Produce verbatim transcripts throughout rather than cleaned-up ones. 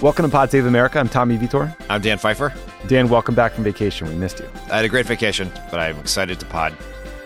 Welcome to Pod Save America. I'm Tommy Vitor. I'm Dan Pfeiffer. Dan, welcome back from vacation. We missed you. I had a great vacation, but I'm excited to pod.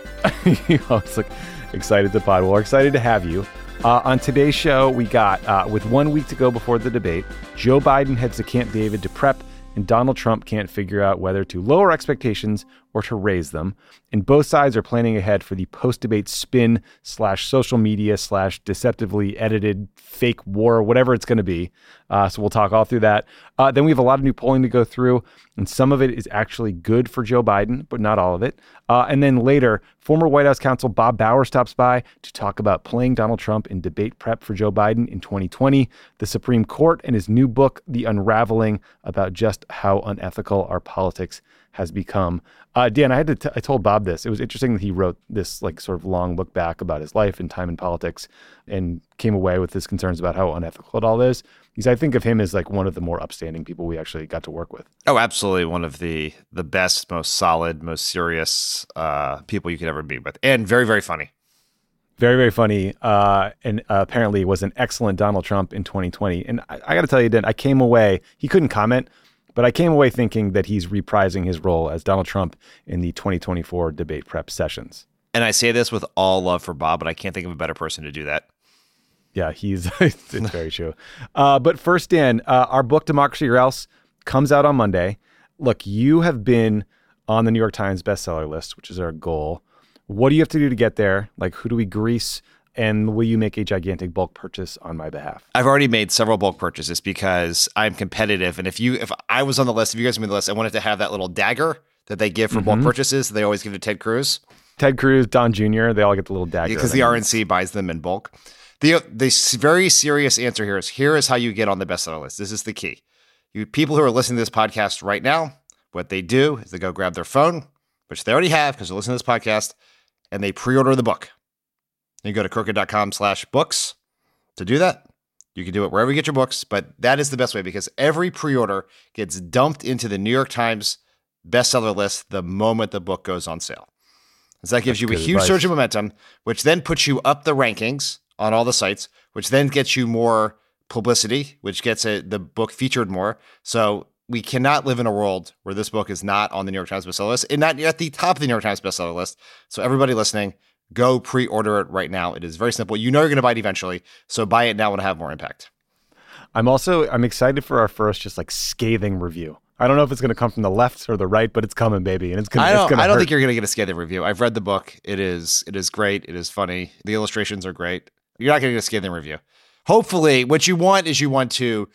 You always look excited to pod. Well, we're excited to have you. Uh, on today's show, we got, uh, with one week to go before the debate, Joe Biden heads to Camp David to prep, and Donald Trump can't figure out whether to lower expectations or to raise them. And both sides are planning ahead for the post-debate spin slash social media slash deceptively edited fake war, whatever it's going to be. Uh, so we'll talk all through that. Uh, then we have a lot of new polling to go through, and some of it is actually good for Joe Biden, but not all of it. Uh, and then later, former White House counsel Bob Bauer stops by to talk about playing Donald Trump in debate prep for Joe Biden in twenty twenty, the Supreme Court, and his new book, The Unraveling, about just how unethical our politics has become. Uh, Dan, I had to. T- I told Bob this. It was interesting that he wrote this like sort of long look back about his life and time in politics, and came away with his concerns about how unethical it all is. Because I think of him as like one of the more upstanding people we actually got to work with. Oh, absolutely, one of the the best, most solid, most serious uh, people you could ever be with, and very, very funny. Very, very funny, uh, and uh, apparently was an excellent Donald Trump in twenty twenty. And I, I got to tell you, Dan, I came away. He couldn't comment. But I came away thinking that he's reprising his role as Donald Trump in the twenty twenty-four debate prep sessions. And I say this with all love for Bob, but I can't think of a better person to do that. Yeah, he's it's very true. Uh, but first, Dan, uh, our book, Democracy or Else, comes out on Monday. Look, you have been on the New York Times bestseller list, which is our goal. What do you have to do to get there? Like, who do we grease? And will you make a gigantic bulk purchase on my behalf? I've already made several bulk purchases because I'm competitive. And if you, if I was on the list, if you guys were on the list, I wanted to have that little dagger that they give for mm-hmm. bulk purchases. They always give to Ted Cruz. Ted Cruz, Don Junior, they all get the little dagger. Because the R N C buys them in bulk. The the very serious answer here is, here is how you get on the bestseller list. This is the key. You people who are listening to this podcast right now, what they do is they go grab their phone, which they already have because they're listening to this podcast, and they pre-order the book. You go to crooked.com slash books to do that. You can do it wherever you get your books, but that is the best way because every pre-order gets dumped into the New York Times bestseller list the moment the book goes on sale. So that gives That's you a huge advice. surge of momentum, which then puts you up the rankings on all the sites, which then gets you more publicity, which gets a, the book featured more. So we cannot live in a world where this book is not on the New York Times bestseller list and not at the top of the New York Times bestseller list. So everybody listening, go pre-order it right now. It is very simple. You know you're going to buy it eventually, so buy it now and have more impact. I'm also, I'm excited for our first just like scathing review. I don't know if it's going to come from the left or the right, but it's coming, baby. And it's going to I don't, it's gonna I don't hurt. think you're going to get a scathing review. I've read the book. It is it is great. It is funny. The illustrations are great. You're not going to get a scathing review. Hopefully, what you want is you want to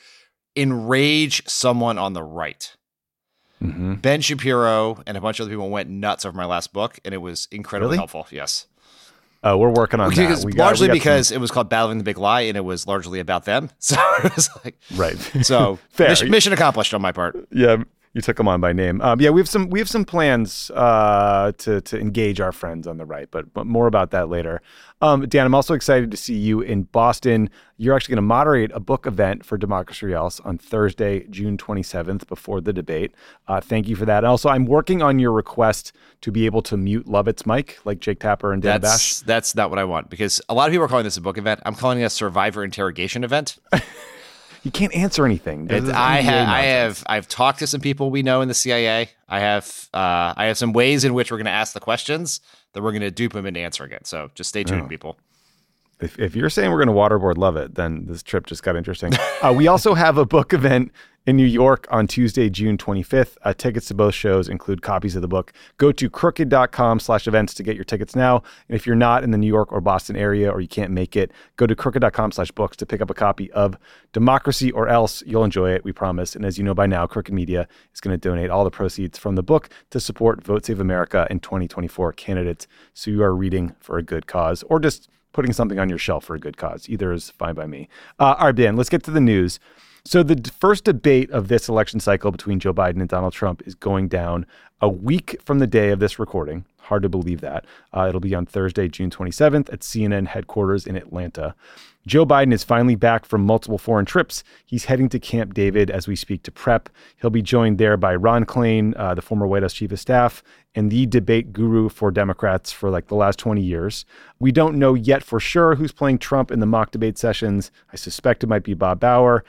enrage someone on the right. Mm-hmm. Ben Shapiro and a bunch of other people went nuts over my last book, and it was incredibly really? helpful. Yes. Uh, we're working on because, that. We largely got, we got because some... it was called Battling the Big Lie, and it was largely about them. So it was like, right. So Fair. Mission, mission accomplished on my part. Yeah, you took them on by name. Um, yeah, we have some we have some plans uh, to to engage our friends on the right, but but more about that later. Um, Dan, I'm also excited to see you in Boston. You're actually going to moderate a book event for Democracy or Else on Thursday, June twenty-seventh, before the debate. Uh, thank you for that. And also, I'm working on your request to be able to mute Lovett's mic, like Jake Tapper and Dan that's, Bash. That's not what I want, because a lot of people are calling this a book event. I'm calling it a survivor interrogation event. You can't answer anything. I have, I have, I've talked to some people we know in the C I A. I have, uh, I have some ways in which we're going to ask the questions that we're going to dupe them into answering it. So just stay tuned, oh. people. If, if you're saying we're going to waterboard Lovett, then this trip just got interesting. uh, we also have a book event in New York on Tuesday, June twenty-fifth. Uh, tickets to both shows include copies of the book. Go to crooked.com slash events to get your tickets now. And if you're not in the New York or Boston area or you can't make it, go to crooked.com slash books to pick up a copy of Democracy or Else. You'll enjoy it, we promise. And as you know by now, Crooked Media is going to donate all the proceeds from the book to support Vote Save America and twenty twenty-four candidates. So you are reading for a good cause, or just putting something on your shelf for a good cause. Either is fine by me. Uh, all right, Dan, let's get to the news. So the d- first debate of this election cycle between Joe Biden and Donald Trump is going down a week from the day of this recording. Hard to believe that. Uh, it'll be on Thursday, June twenty-seventh at C N N headquarters in Atlanta. Joe Biden is finally back from multiple foreign trips. He's heading to Camp David as we speak to prep. He'll be joined there by Ron Klain, uh, the former White House chief of staff, and the debate guru for Democrats for like the last twenty years. We don't know yet for sure who's playing Trump in the mock debate sessions. I suspect it might be Bob Bauer, but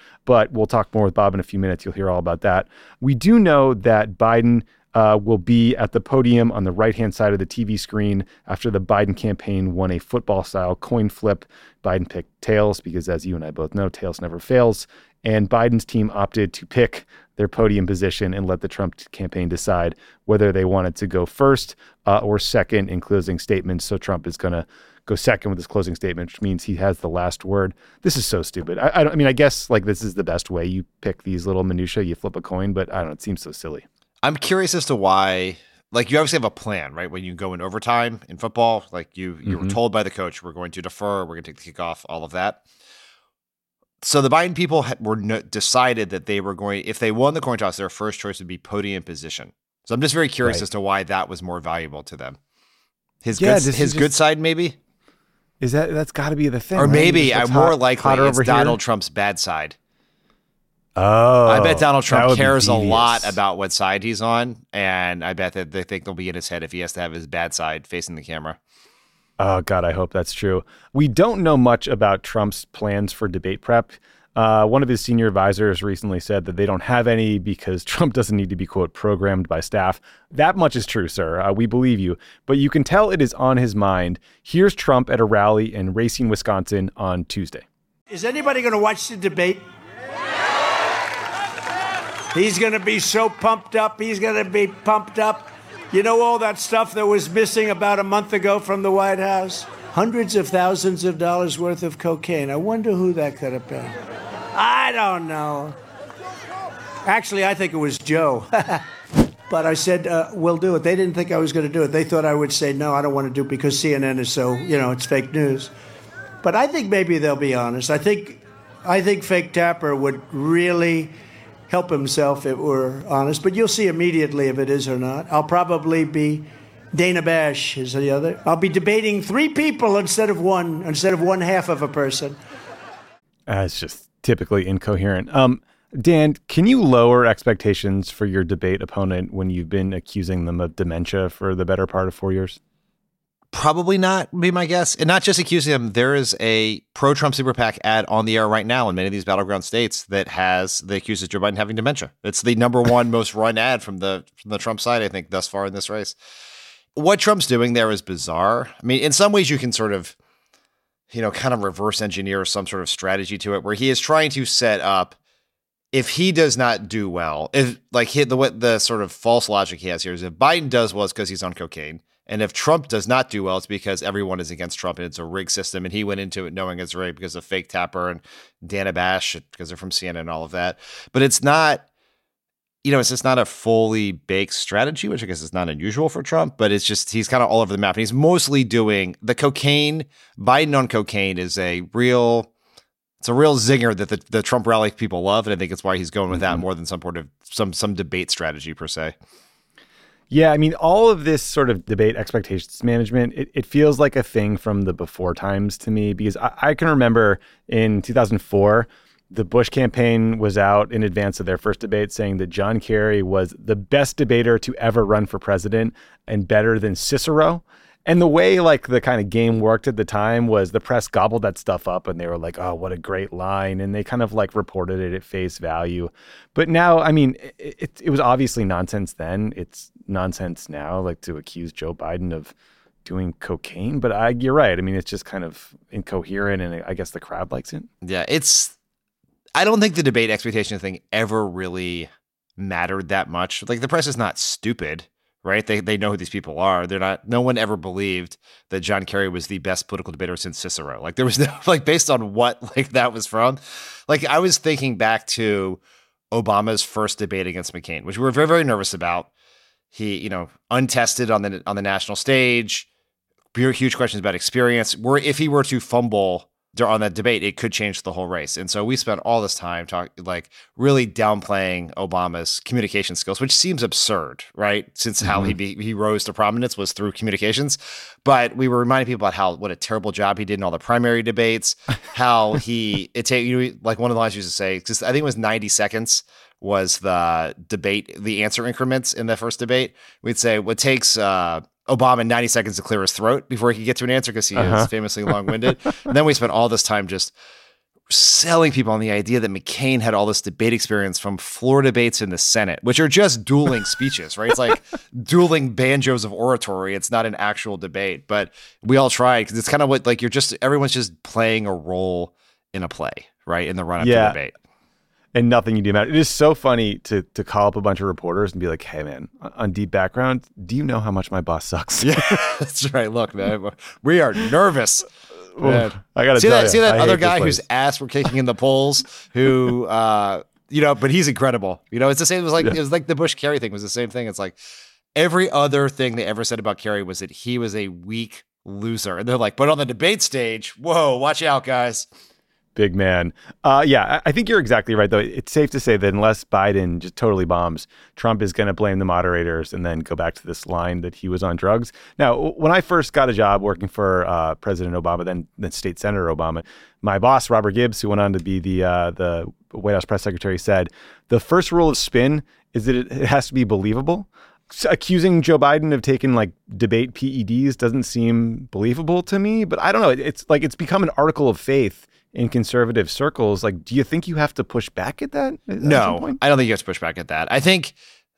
but we'll talk more with Bob in a few minutes. You'll hear all about that. We do know that Biden uh, will be at the podium on the right-hand side of the T V screen after the Biden campaign won a football-style coin flip. Biden picked tails because, as you and I both know, tails never fails. And Biden's team opted to pick their podium position and let the Trump campaign decide whether they wanted to go first uh, or second in closing statements. So Trump is going to go second with his closing statement, which means he has the last word. This is so stupid. I, I, don't, I mean, I guess like this is the best way. You pick these little minutia, you flip a coin, but I don't know. It seems so silly. I'm curious as to why. Like, you obviously have a plan, right? When you go in overtime in football, like you you mm-hmm. were told by the coach, we're going to defer, we're going to take the kickoff, all of that. So the Biden people had, were no, decided that they were going, if they won the coin toss, their first choice would be podium position. So I'm just very curious right. as to why that was more valuable to them. His yeah, good, his good just, side, maybe. Is that that's got to be the thing? Or right? maybe I'm more likely it's Donald here? Trump's bad side. Oh, I bet Donald Trump cares a lot about what side he's on, and I bet that they think they'll be in his head if he has to have his bad side facing the camera. Oh, God, I hope that's true. We don't know much about Trump's plans for debate prep. Uh, one of his senior advisors recently said that they don't have any because Trump doesn't need to be, quote, programmed by staff. That much is true, sir. Uh, we believe you. But you can tell it is on his mind. Here's Trump at a rally in Racine, Wisconsin on Tuesday. Is anybody going to watch the debate? He's going to be so pumped up. He's going to be pumped up. You know all that stuff that was missing about a month ago from the White House? Hundreds of thousands of dollars worth of cocaine. I wonder who that could have been. I don't know. Actually, I think it was Joe. But I said, uh, we'll do it. They didn't think I was going to do it. They thought I would say, no, I don't want to do it because C N N is so, you know, it's fake news. But I think maybe they'll be honest. I think, I think Fake Tapper would really help himself if we're honest, but you'll see immediately if it is or not. I'll probably be Dana Bash is the other. I'll be debating three people instead of one, instead of one half of a person. Uh, it's just typically incoherent. Um, Dan, can you lower expectations for your debate opponent when you've been accusing them of dementia for the better part of four years? Probably not, be my guess. And not just accusing them. There is a pro-Trump super PAC ad on the air right now in many of these battleground states that has that accuses Joe Biden having dementia. It's the number one most run ad from the from the Trump side, I think, thus far in this race. What Trump's doing there is bizarre. I mean, in some ways you can sort of, you know, kind of reverse engineer some sort of strategy to it where he is trying to set up, if he does not do well, if like hit the what the sort of false logic he has here is if Biden does well, it's because he's on cocaine. And if Trump does not do well, it's because everyone is against Trump and it's a rigged system. And he went into it knowing it's rigged because of Fake Tapper and Dana Bash because they're from C N N and all of that. But it's not, you know, it's just not a fully baked strategy, which I guess is not unusual for Trump. But it's just he's kind of all over the map. And he's mostly doing the cocaine. Biden on cocaine is a real, it's a real zinger that the, the Trump rally people love. And I think it's why he's going with that more than some sort of some some debate strategy per se. Yeah, I mean, all of this sort of debate expectations management, it, it feels like a thing from the before times to me, because I, I can remember in two thousand four, the Bush campaign was out in advance of their first debate saying that John Kerry was the best debater to ever run for president and better than Cicero. And the way like the kind of game worked at the time was the press gobbled that stuff up and they were like, oh, what a great line. And they kind of like reported it at face value. But now, I mean, it, it, it was obviously nonsense then. It's nonsense now, like to accuse Joe Biden of doing cocaine. But I, you're right. I mean, it's just kind of incoherent and I guess the crowd likes it. Yeah, it's, I don't think the debate expectation thing ever really mattered that much. Like the press is not stupid. Right? They they know who these people are. They're not, no one ever believed that John Kerry was the best political debater since Cicero. Like there was no, like based on what like that was from. Like I was thinking back to Obama's first debate against McCain, which we were very, very nervous about. He, you know, untested on the on the national stage, huge questions about experience. Where if he were to fumble on that debate, it could change the whole race. And so we spent all this time talking, like really downplaying Obama's communication skills, which seems absurd, right? Since mm-hmm. how he be, he rose to prominence was through communications. But we were reminding people about how what a terrible job he did in all the primary debates. How he it take you know, like one of the lines used to say, because I think it was ninety seconds was the debate, the answer increments in the first debate. We'd say what takes uh, Obama ninety seconds to clear his throat before he could get to an answer because he uh-huh. is famously long-winded. And then we spent all this time just selling people on the idea that McCain had all this debate experience from floor debates in the Senate, which are just dueling speeches, right? It's like dueling banjos of oratory. It's not an actual debate, but we all tried because it's kind of what, like, you're just, everyone's just playing a role in a play, right? In the run up yeah. to debate. And nothing you do matter. It is so funny to to call up a bunch of reporters and be like, hey, man, on Deep Background, do you know how much my boss sucks? Yeah, that's right. Look, man, we are nervous. Man. I got to see tell that. you, See that I other hate guy this whose ass we're kicking in the polls, who, uh, you know, but he's incredible. You know, it's the same. It was like, yeah. it was like the Bush Kerry thing was the same thing. It's like every other thing they ever said about Kerry was that he was a weak loser. And they're like, but on the debate stage, whoa, watch out, guys. Big man. Uh, yeah, I think you're exactly right, though. It's safe to say that unless Biden just totally bombs, Trump is going to blame the moderators and then go back to this line that he was on drugs. Now, when I first got a job working for uh, President Obama, then, then State Senator Obama, my boss, Robert Gibbs, who went on to be the uh, the White House press secretary, said, the first rule of spin is that it, it has to be believable. Accusing Joe Biden of taking like debate P E Ds doesn't seem believable to me, but I don't know. It's like it's become an article of faith in conservative circles. Like, do you think you have to push back at that? At no, I don't think you have to push back at that. I think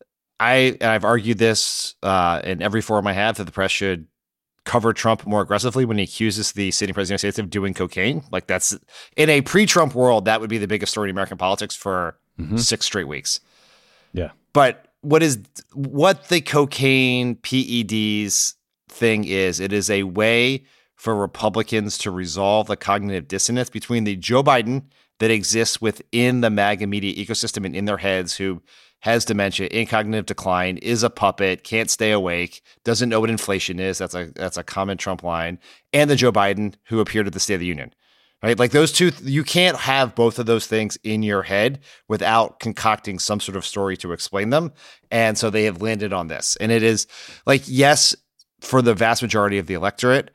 I, and I've argued this uh, in every forum I have, that the press should cover Trump more aggressively when he accuses the sitting president of the United States of doing cocaine. Like, that's, in a pre-Trump world, that would be the biggest story in American politics for mm-hmm. six straight weeks. Yeah. But what is, what the cocaine P E Ds thing is, it is a way for Republicans to resolve the cognitive dissonance between the Joe Biden that exists within the MAGA media ecosystem and in their heads, who has dementia, in cognitive decline, is a puppet, can't stay awake, doesn't know what inflation is. That's a that's a common Trump line. And the Joe Biden who appeared at the State of the Union, right? Like those two, you can't have both of those things in your head without concocting some sort of story to explain them. And so they have landed on this. And it is like, yes, for the vast majority of the electorate,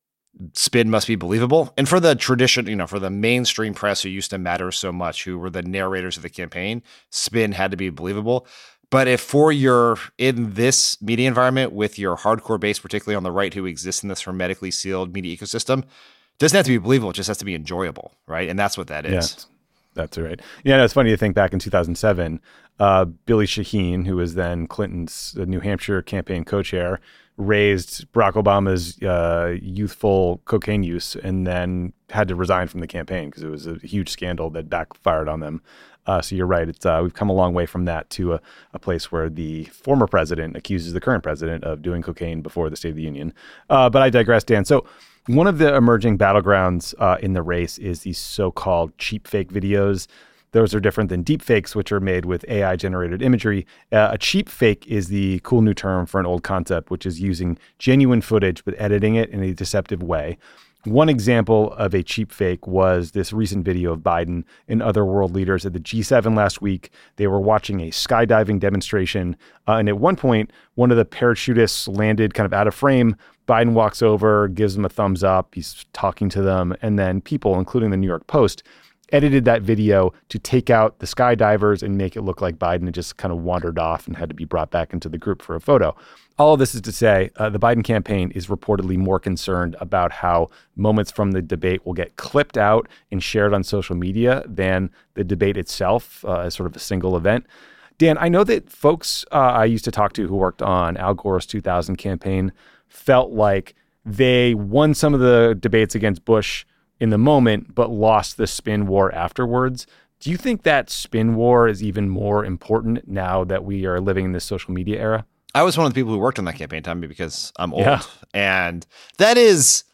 spin must be believable. And for the tradition, you know, for the mainstream press who used to matter so much, who were the narrators of the campaign, spin had to be believable. But if for your, in this media environment with your hardcore base, particularly on the right, who exists in this hermetically sealed media ecosystem, it doesn't have to be believable, it just has to be enjoyable, right? And that's what that is. Yeah, that's right. Yeah, no, it's funny to think back in two thousand seven, uh, Billy Shaheen, who was then Clinton's New Hampshire campaign co-chair, raised Barack Obama's uh, youthful cocaine use and then had to resign from the campaign because it was a huge scandal that backfired on them. Uh, so you're right. It's uh, we've come a long way from that to a, a place where the former president accuses the current president of doing cocaine before the State of the Union. Uh, but I digress, Dan. So one of the emerging battlegrounds uh, in the race is these so-called cheap fake videos. Those are different than deep fakes, which are made with A I-generated imagery. Uh, a cheap fake is the cool new term for an old concept, which is using genuine footage but editing it in a deceptive way. One example of a cheap fake was this recent video of Biden and other world leaders at the G seven last week. They were watching a skydiving demonstration, uh, and at one point, one of the parachutists landed kind of out of frame. Biden walks over, gives them a thumbs up. He's talking to them, and then people, including the New York Post, edited that video to take out the skydivers and make it look like Biden had just kind of wandered off and had to be brought back into the group for a photo. All of this is to say, uh, the Biden campaign is reportedly more concerned about how moments from the debate will get clipped out and shared on social media than the debate itself uh, as sort of a single event. Dan, I know that folks uh, I used to talk to who worked on Al Gore's two thousand campaign felt like they won some of the debates against Bush in the moment, but lost the spin war afterwards. Do you think that spin war is even more important now that we are living in this social media era? I was one of the people who worked on that campaign, Tommy, because I'm old. Yeah. And that is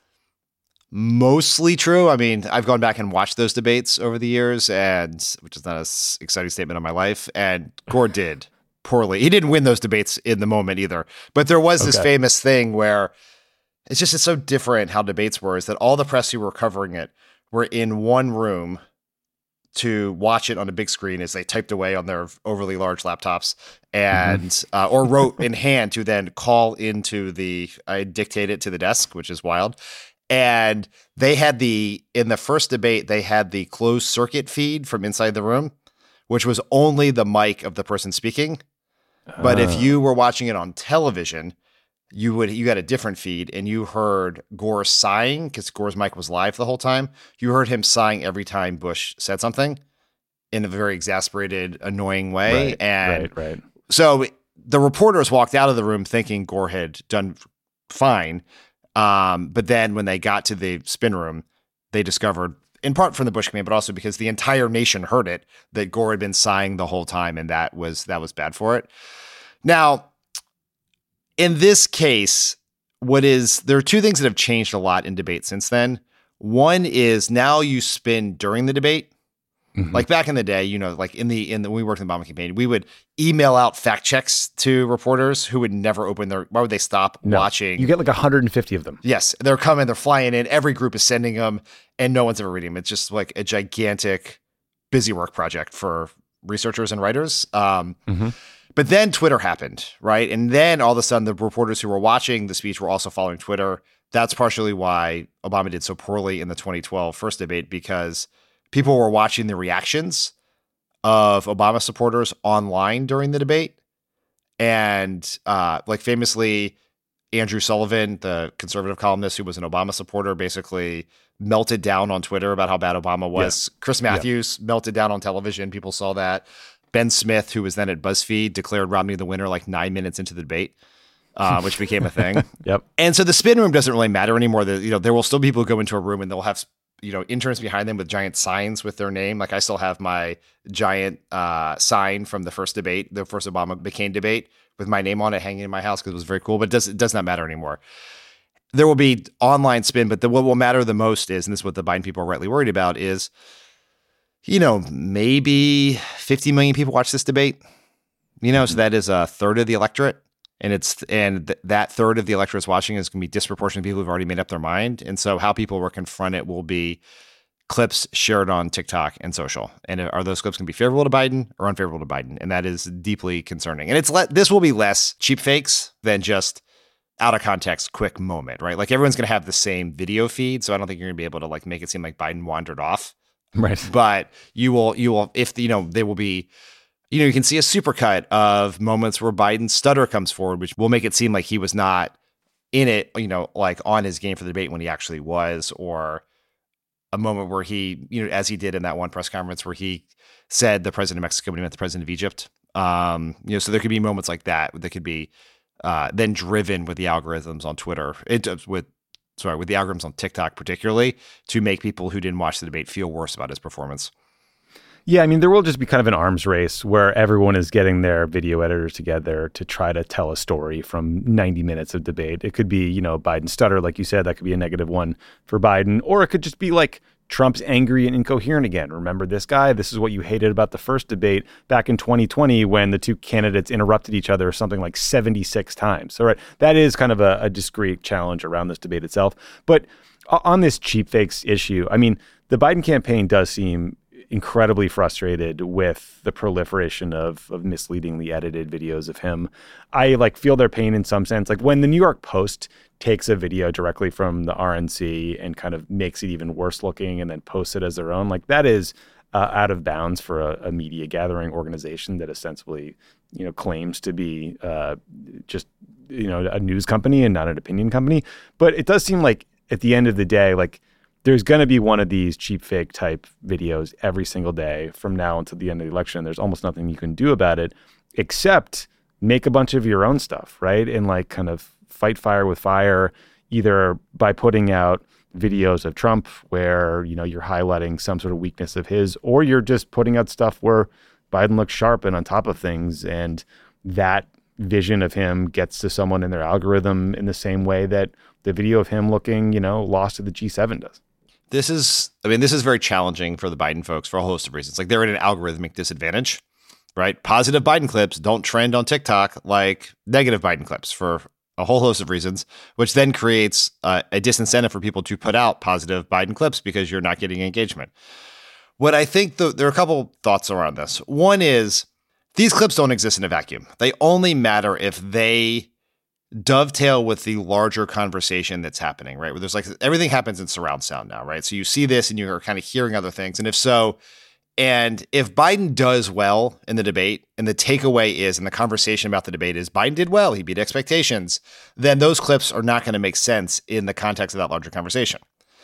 mostly true. I mean, I've gone back and watched those debates over the years, and which is not an exciting statement on my life. And Gore did poorly. He didn't win those debates in the moment either. But there was okay. this famous thing where it's just, it's so different how debates were, is that all the press who were covering it were in one room to watch it on a big screen as they typed away on their overly large laptops and, mm-hmm. uh, or wrote in hand to then call into the, I dictate it to the desk, which is wild. And they had the, in the first debate, they had the closed circuit feed from inside the room, which was only the mic of the person speaking. But uh. if you were watching it on television, you would you got a different feed and you heard Gore sighing because Gore's mic was live the whole time. You heard him sighing every time Bush said something in a very exasperated, annoying way. Right, and right, right. So the reporters walked out of the room thinking Gore had done fine. Um, but then when they got to the spin room, they discovered, in part from the Bush campaign, but also because the entire nation heard it, that Gore had been sighing the whole time, and that was that was bad for it. Now, in this case, what is there are two things that have changed a lot in debate since then. One is now you spin during the debate. Mm-hmm. Like back in the day, you know, like in the in the when we worked in the Obama campaign, we would email out fact checks to reporters who would never open their. Why would they stop no, watching? You get like one hundred fifty of them. Yes, they're coming, they're flying in. Every group is sending them, and no one's ever reading them. It's just like a gigantic busy work project for researchers and writers. Um, mm-hmm. But then Twitter happened, right? And then all of a sudden, the reporters who were watching the speech were also following Twitter. That's partially why Obama did so poorly in the twenty twelve first debate, because people were watching the reactions of Obama supporters online during the debate. And uh, like famously, Andrew Sullivan, the conservative columnist who was an Obama supporter, basically melted down on Twitter about how bad Obama was. Yeah. Chris Matthews yeah. melted down on television. People saw that. Ben Smith, who was then at BuzzFeed, declared Romney the winner like nine minutes into the debate, uh, which became a thing. Yep. And so the spin room doesn't really matter anymore. The, you know, there will still be people who go into a room and they'll have, you know, interns behind them with giant signs with their name. Like I still have my giant uh, sign from the first debate, the first Obama-McCain debate, with my name on it hanging in my house because it was very cool. But it does, it does not matter anymore. There will be online spin, but the, what will matter the most is, and this is what the Biden people are rightly worried about, is, you know, maybe fifty million people watch this debate. You know, so that is a third of the electorate. And it's and th- that third of the electorate is watching is going to be disproportionate people who've already made up their mind. And so how people will confront it will be clips shared on TikTok and social. And are those clips going to be favorable to Biden or unfavorable to Biden? And that is deeply concerning. And it's le- this will be less cheap fakes than just out of context, quick moment, right? Like everyone's going to have the same video feed. So I don't think you're going to be able to like make it seem like Biden wandered off. Right. But you will, you will, if the, you know, they will be, you know, you can see a supercut of moments where Biden's stutter comes forward, which will make it seem like he was not in it, you know, like on his game for the debate when he actually was, or a moment where he, you know, as he did in that one press conference where he said the president of Mexico when he met the president of Egypt. Um, you know, so there could be moments like that that could be uh, then driven with the algorithms on Twitter, it, with sorry, with the algorithms on TikTok particularly, to make people who didn't watch the debate feel worse about his performance. Yeah, I mean, there will just be kind of an arms race where everyone is getting their video editors together to try to tell a story from ninety minutes of debate. It could be, you know, Biden stutter, like you said, that could be a negative one for Biden. Or it could just be like Trump's angry and incoherent again. Remember this guy? This is what you hated about the first debate back in twenty twenty when the two candidates interrupted each other something like seventy-six times. So, right, that is kind of a, a discrete challenge around this debate itself. But on this cheap fakes issue, I mean, the Biden campaign does seem incredibly frustrated with the proliferation of of misleadingly edited videos of him. I like feel their pain in some sense. Like when the New York Post takes a video directly from the R N C and kind of makes it even worse looking and then posts it as their own, like that is uh, out of bounds for a, a media gathering organization that ostensibly, you know, claims to be uh, just, you know, a news company and not an opinion company. But it does seem like at the end of the day, like there's going to be one of these cheap fake type videos every single day from now until the end of the election. There's almost nothing you can do about it except make a bunch of your own stuff, right? And like kind of fight fire with fire, either by putting out videos of Trump where, you know, you're highlighting some sort of weakness of his, or you're just putting out stuff where Biden looks sharp and on top of things. And that vision of him gets to someone in their algorithm in the same way that the video of him looking, you know, lost to the G seven does. This is, I mean, this is very challenging for the Biden folks for a whole host of reasons. Like they're at an algorithmic disadvantage, right? Positive Biden clips don't trend on TikTok like negative Biden clips for a whole host of reasons, which then creates uh, a disincentive for people to put out positive Biden clips because you're not getting engagement. What I think the, there are a couple thoughts around this. One is these clips don't exist in a vacuum. They only matter if they dovetail with the larger conversation that's happening, right? Where there's like everything happens in surround sound now, right? So you see this and you're kind of hearing other things. And if so, And if Biden does well in the debate, and the takeaway is, and the conversation about the debate is, Biden did well, he beat expectations, then those clips are not going to make sense in the context of that larger conversation.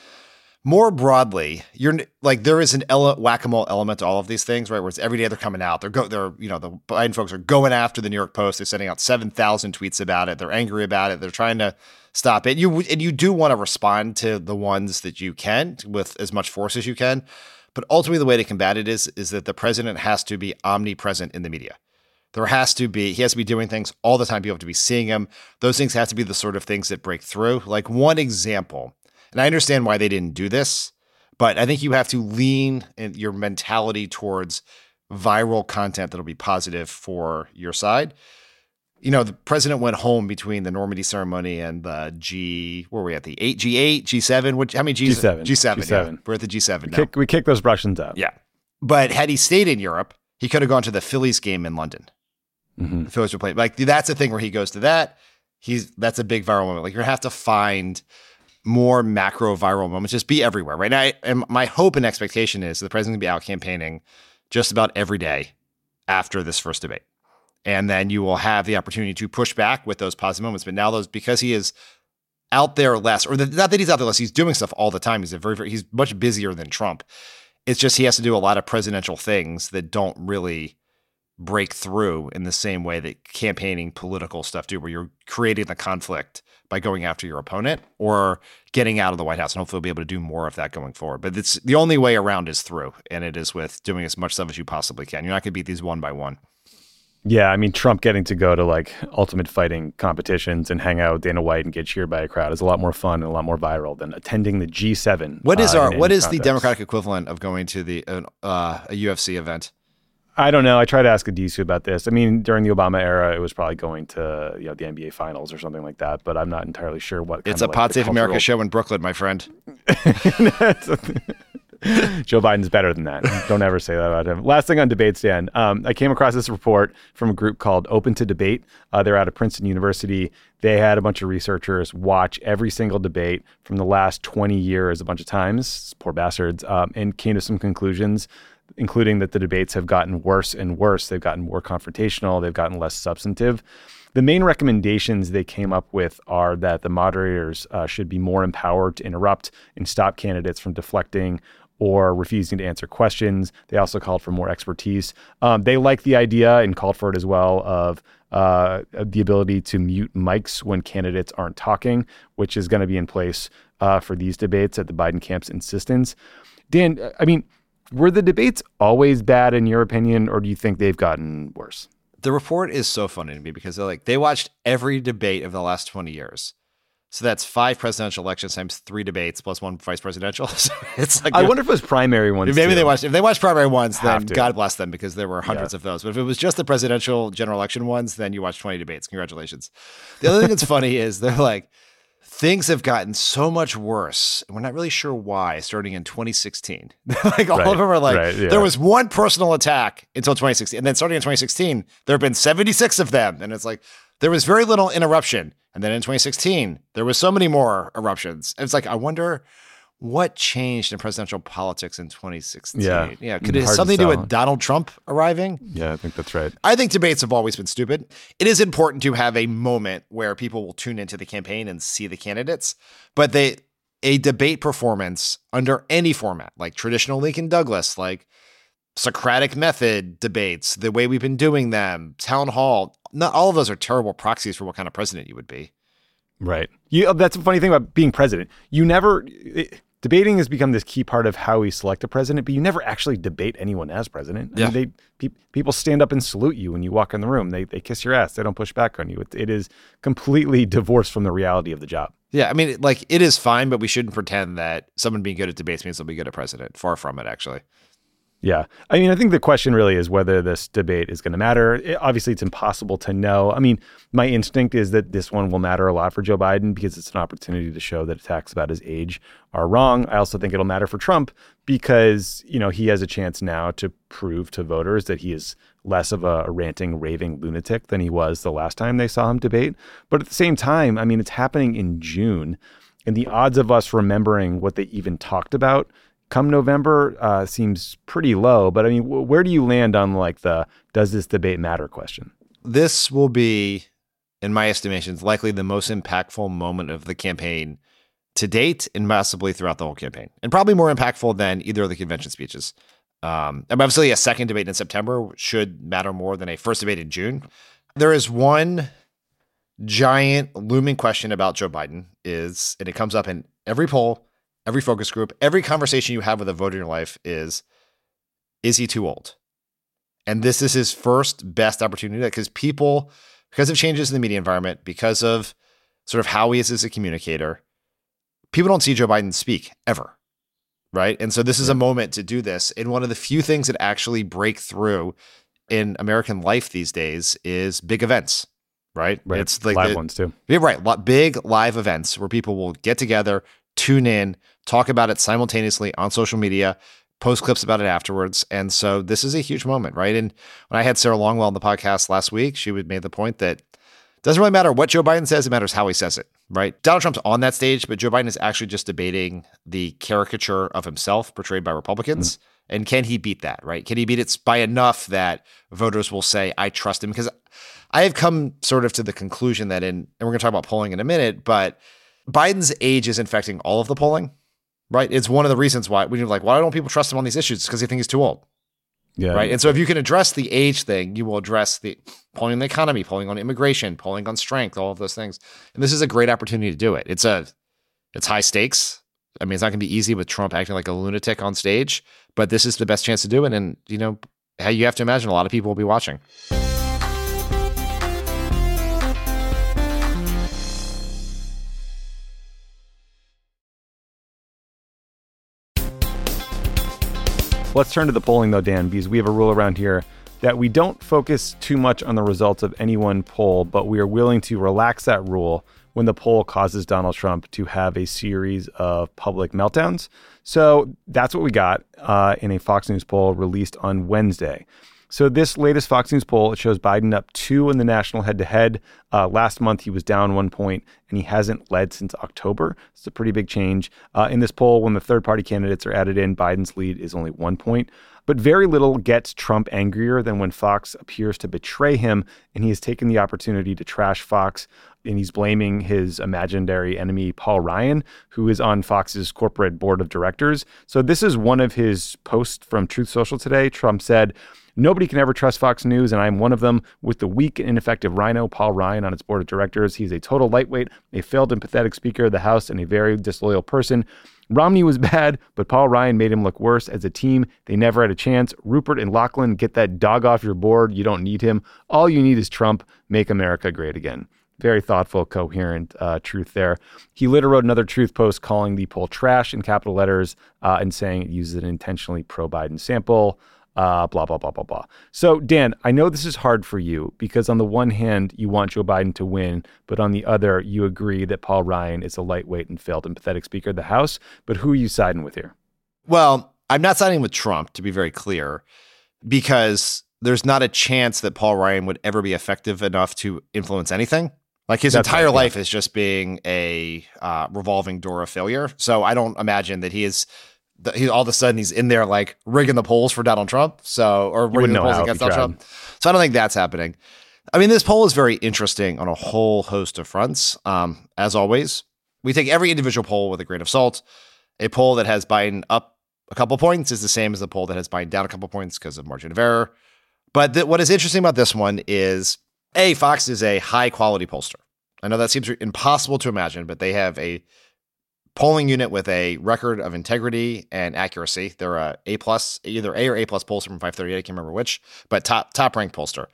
More broadly, you're like, there is an ele- whack-a-mole element to all of these things, right? Where it's every day they're coming out. They're go, they're, you know, the Biden folks are going after the New York Post. They're sending out seven thousand tweets about it. They're angry about it. They're trying to stop it. You and you do want to respond to the ones that you can with as much force as you can. But ultimately, the way to combat it is, is that the president has to be omnipresent in the media. There has to be, he has to be doing things all the time. People have to be seeing him. Those things have to be the sort of things that break through. Like one example, and I understand why they didn't do this, but I think you have to lean in your mentality towards viral content that'll be positive for your side. You know, the president went home between the Normandy ceremony and the G, where were we at? The eight, G eight, G seven? Which, how many G's? G seven. G seven, G seven. Yeah. We're at the G seven now. Kick, we kicked those Russians out. Yeah. But had he stayed in Europe, he could have gone to the Phillies game in London. Mm-hmm. The Phillies were playing. Like, that's a thing where he goes to that. He's That's a big viral moment. Like, you're going to have to find more macro viral moments. Just be everywhere, right? Now, I, and my hope and expectation is the president will be out campaigning just about every day after this first debate. And then you will have the opportunity to push back with those positive moments. But now those, because he is out there less, or the, not that he's out there less, he's doing stuff all the time. He's a very, very, he's much busier than Trump. It's just he has to do a lot of presidential things that don't really break through in the same way that campaigning political stuff do, where you're creating the conflict by going after your opponent or getting out of the White House. And hopefully we'll be able to do more of that going forward. But it's the only way around is through, and it is with doing as much stuff as you possibly can. You're not going to beat these one by one. Yeah, I mean, Trump getting to go to like ultimate fighting competitions and hang out with Dana White and get cheered by a crowd is a lot more fun and a lot more viral than attending the G seven. What is uh, our what is context. the Democratic equivalent of going to the uh, a U F C event? I don't know. I tried to ask Adisu about this. I mean, during the Obama era, it was probably going to, you know, the N B A finals or something like that, but I'm not entirely sure what. It's a like Pod Save cultural... America show in Brooklyn, my friend. Joe Biden's better than that. Don't ever say that about him. Last thing on Debate Stand. Um, I came across this report from a group called Open to Debate. Uh, they're out of Princeton University. They had a bunch of researchers watch every single debate from the last twenty years a bunch of times, poor bastards, um, and came to some conclusions, including that the debates have gotten worse and worse. They've gotten more confrontational. They've gotten less substantive. The main recommendations they came up with are that the moderators uh, should be more empowered to interrupt and stop candidates from deflecting or refusing to answer questions. They also called for more expertise. Um, they liked the idea and called for it as well of uh, the ability to mute mics when candidates aren't talking, which is going to be in place uh, for these debates at the Biden camp's insistence. Dan, I mean, were the debates always bad in your opinion, or do you think they've gotten worse? The report is so funny to me because they're like, they watched every debate of the last twenty years. So that's five presidential elections times three debates plus one vice presidential. So it's like, I wonder if it was primary ones. Maybe too. they watched. If they watched primary ones, then Have to. God bless them, because there were hundreds Yeah. of those. But if it was just the presidential general election ones, then you watched twenty debates. Congratulations. The other thing that's funny is they're like, things have gotten so much worse. We're not really sure why, starting in twenty sixteen. Like all Right, of them are like, right, yeah. there was one personal attack until twenty sixteen. And then starting in twenty sixteen, there have been seventy-six of them. And it's like, there was very little interruption. And then in twenty sixteen, there was so many more eruptions. And it's like, I wonder what changed in presidential politics in twenty sixteen. Yeah. Yeah. Could it have Hard to something to do tell. with Donald Trump arriving? Yeah, I think that's right. I think debates have always been stupid. It is important to have a moment where people will tune into the campaign and see the candidates, but they a debate performance under any format, like traditional Lincoln Douglas, like Socratic method debates, the way we've been doing them, town hall, not all of those are terrible proxies for what kind of president you would be. Right. You, that's a funny thing about being president. You never, it, debating has become this key part of how we select a president, but you never actually debate anyone as president. I Yeah. mean, they, pe- people stand up and salute you when you walk in the room. They they kiss your ass. They don't push back on you. It, it is completely divorced from the reality of the job. Yeah, I mean, like, it is fine, but we shouldn't pretend that someone being good at debates means they'll be good at president. Far from it, actually. Yeah. I mean, I think the question really is whether this debate is going to matter. It, obviously, it's impossible to know. I mean, my instinct is that this one will matter a lot for Joe Biden because it's an opportunity to show that attacks about his age are wrong. I also think it'll matter for Trump because, you know, he has a chance now to prove to voters that he is less of a, a ranting, raving lunatic than he was the last time they saw him debate. But at the same time, I mean, it's happening in June, and the odds of us remembering what they even talked about come November uh, seems pretty low. But I mean, w- where do you land on like the does this debate matter question? This will be, in my estimations, likely the most impactful moment of the campaign to date and possibly throughout the whole campaign, and probably more impactful than either of the convention speeches. Um, and obviously, a second debate in September should matter more than a first debate in June. There is one giant looming question about Joe Biden is, and it comes up in every poll, every focus group, every conversation you have with a voter in your life is, is he too old? And this is his first best opportunity because people, because of changes in the media environment, because of sort of how he is as a communicator, people don't see Joe Biden speak ever, right? And so this is a moment to do this. And one of the few things that actually break through in American life these days is big events, right? Right. It's like live the, ones too. Yeah, right. Big live events where people will get together, tune in, talk about it simultaneously on social media, post clips about it afterwards. And so this is a huge moment, right? And when I had Sarah Longwell on the podcast last week, she would made the point that it doesn't really matter what Joe Biden says, it matters how he says it, right? Donald Trump's on that stage, but Joe Biden is actually just debating the caricature of himself portrayed by Republicans. Mm. And can he beat that, right? Can he beat it by enough that voters will say, I trust him? Because I have come sort of to the conclusion that in, and we're going to talk about polling in a minute, but Biden's age is infecting all of the polling, right? It's one of the reasons why we're like, why don't people trust him on these issues? It's because they think he's too old. Yeah. Right. And so if you can address the age thing, you will address the polling on the economy, polling on immigration, polling on strength, all of those things. And this is a great opportunity to do it. It's a, it's high stakes. I mean, it's not going to be easy with Trump acting like a lunatic on stage, but this is the best chance to do it. And, you know, how you have to imagine a lot of people will be watching. Let's turn to the polling, though, Dan, because we have a rule around here that we don't focus too much on the results of any one poll, but we are willing to relax that rule when the poll causes Donald Trump to have a series of public meltdowns. So that's what we got uh, in a Fox News poll released on Wednesday. So this latest Fox News poll, it shows Biden up two in the national head-to-head. Uh, last month, he was down one point, and he hasn't led since October. It's a pretty big change. Uh, in this poll, when the third-party candidates are added in, Biden's lead is only one point. But very little gets Trump angrier than when Fox appears to betray him, and he has taken the opportunity to trash Fox, and he's blaming his imaginary enemy, Paul Ryan, who is on Fox's corporate board of directors. So this is one of his posts from Truth Social today. Trump said, "Nobody can ever trust Fox News, and I'm one of them. With the weak and ineffective rhino, Paul Ryan, on its board of directors, he's a total lightweight, a failed and pathetic Speaker of the House, and a very disloyal person. Romney was bad, but Paul Ryan made him look worse. As a team, they never had a chance. Rupert and Lachlan, get that dog off your board. You don't need him. All you need is Trump. Make America great again." Very thoughtful, coherent uh, truth there. He later wrote another truth post calling the poll trash in capital letters uh, and saying it uses an intentionally pro-Biden sample. Uh, blah, blah, blah, blah, blah. So, Dan, I know this is hard for you because on the one hand, you want Joe Biden to win, but on the other, you agree that Paul Ryan is a lightweight and failed and pathetic Speaker of the House. But who are you siding with here? Well, I'm not siding with Trump, to be very clear, because there's not a chance that Paul Ryan would ever be effective enough to influence anything. Like his That's entire right, life yeah. is just being a uh, revolving door of failure. So I don't imagine that he is... He all of a sudden he's in there like rigging the polls for Donald Trump. So, or rigging the polls against Donald Trump. So I don't think that's happening. I mean, this poll is very interesting on a whole host of fronts. Um, as always, we take every individual poll with a grain of salt. A poll that has Biden up a couple points is the same as a poll that has Biden down a couple points because of margin of error. But th- what is interesting about this one is A, Fox is a high quality pollster. I know that seems impossible to imagine, but they have a polling unit with a record of integrity and accuracy. They're a A plus, either A or A plus pollster from five thirty-eight. I can't remember which, but top top ranked pollster.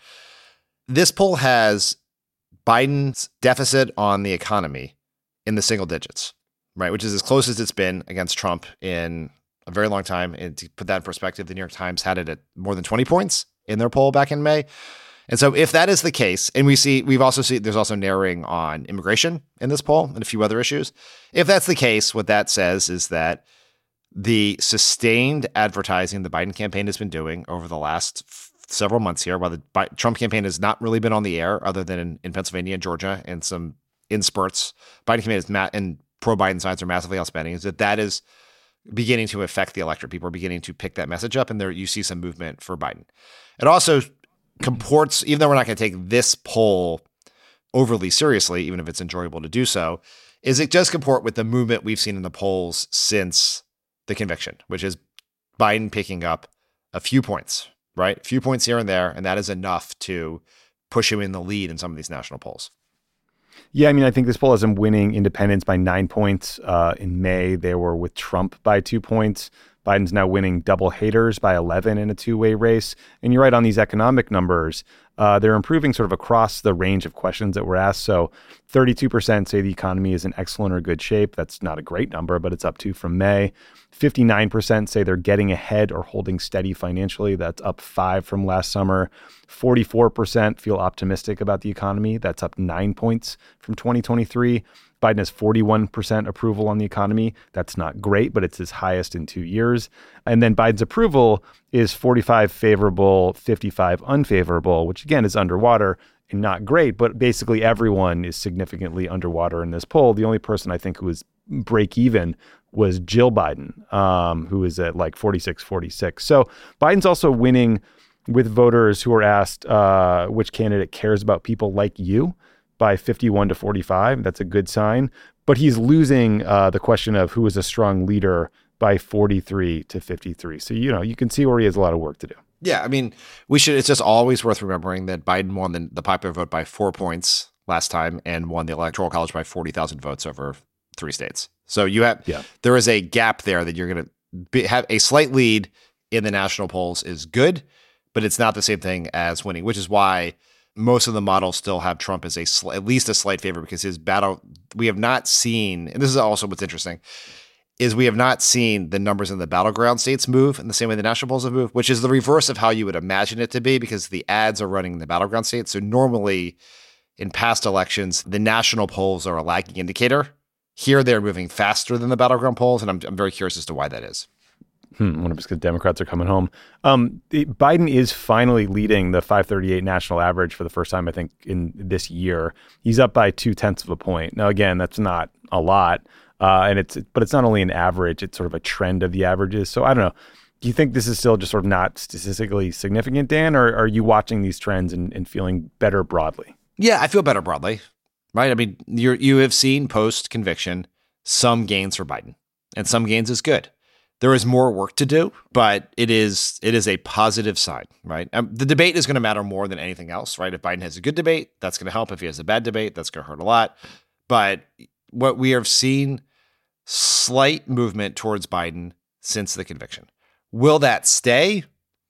This poll has Biden's deficit on the economy in the single digits, right? Which is as close as it's been against Trump in a very long time. And to put that in perspective, the New York Times had it at more than twenty points in their poll back in May. And so if that is the case, and we see, we've also seen, there's also narrowing on immigration in this poll and a few other issues. If that's the case, what that says is that the sustained advertising the Biden campaign has been doing over the last f- several months here, while the Bi- Trump campaign has not really been on the air other than in, in Pennsylvania and Georgia and some in spurts, Biden campaign is ma- and pro-Biden signs are massively outspending, is that that is beginning to affect the electorate. People are beginning to pick that message up, and there you see some movement for Biden. It also comports, even though we're not going to take this poll overly seriously, even if it's enjoyable to do so, is it does comport with the movement we've seen in the polls since the conviction, which is Biden picking up a few points, right? A few points here and there, and that is enough to push him in the lead in some of these national polls. Yeah, I mean, I think this poll has him winning independents by nine points. Uh, in May, they were with Trump by two points. Biden's now winning double haters by eleven in a two-way race. And you're right on these economic numbers. Uh, they're improving sort of across the range of questions that were asked. So thirty-two percent say the economy is in excellent or good shape. That's not a great number, but it's up two from May. fifty-nine percent say they're getting ahead or holding steady financially. That's up five from last summer. forty-four percent feel optimistic about the economy. That's up nine points from twenty twenty-three. Biden has forty-one percent approval on the economy. That's not great, but it's his highest in two years. And then Biden's approval is forty-five favorable, fifty-five unfavorable, which again is underwater and not great, but basically everyone is significantly underwater in this poll. The only person I think who was break even was Jill Biden, um, who is at like forty-six, forty-six. So Biden's also winning with voters who are asked uh, which candidate cares about people like you by fifty-one to forty-five. That's a good sign. But he's losing uh, the question of who is a strong leader by forty-three to fifty-three. So, you know, you can see where he has a lot of work to do. Yeah, I mean, we should. It's just always worth remembering that Biden won the, the popular vote by four points last time and won the Electoral College by forty thousand votes over three states. So you have yeah. there is a gap there that you're going to have a slight lead in the national polls is good, but it's not the same thing as winning, which is why most of the models still have Trump as a sl- at least a slight favorite because his battle, we have not seen, and this is also what's interesting, is we have not seen the numbers in the battleground states move in the same way the national polls have moved, which is the reverse of how you would imagine it to be because the ads are running in the battleground states. So normally in past elections, the national polls are a lagging indicator. Here they're moving faster than the battleground polls, and I'm, I'm very curious as to why that is. Hmm, I wonder if it's because Democrats are coming home. Um, the, Biden is finally leading the five thirty-eight national average for the first time, I think, in this year. He's up by two tenths of a point. Now, again, that's not a lot, uh, and it's but it's not only an average; it's sort of a trend of the averages. So I don't know. Do you think this is still just sort of not statistically significant, Dan, or are you watching these trends and, and feeling better broadly? Yeah, I feel better broadly, right? I mean, you you have seen post conviction some gains for Biden, and some gains is good. There is more work to do, but it is it is a positive sign, right? Um, the debate is going to matter more than anything else, right? If Biden has a good debate, that's going to help. If he has a bad debate, that's going to hurt a lot. But what we have seen, slight movement towards Biden since the conviction. Will that stay?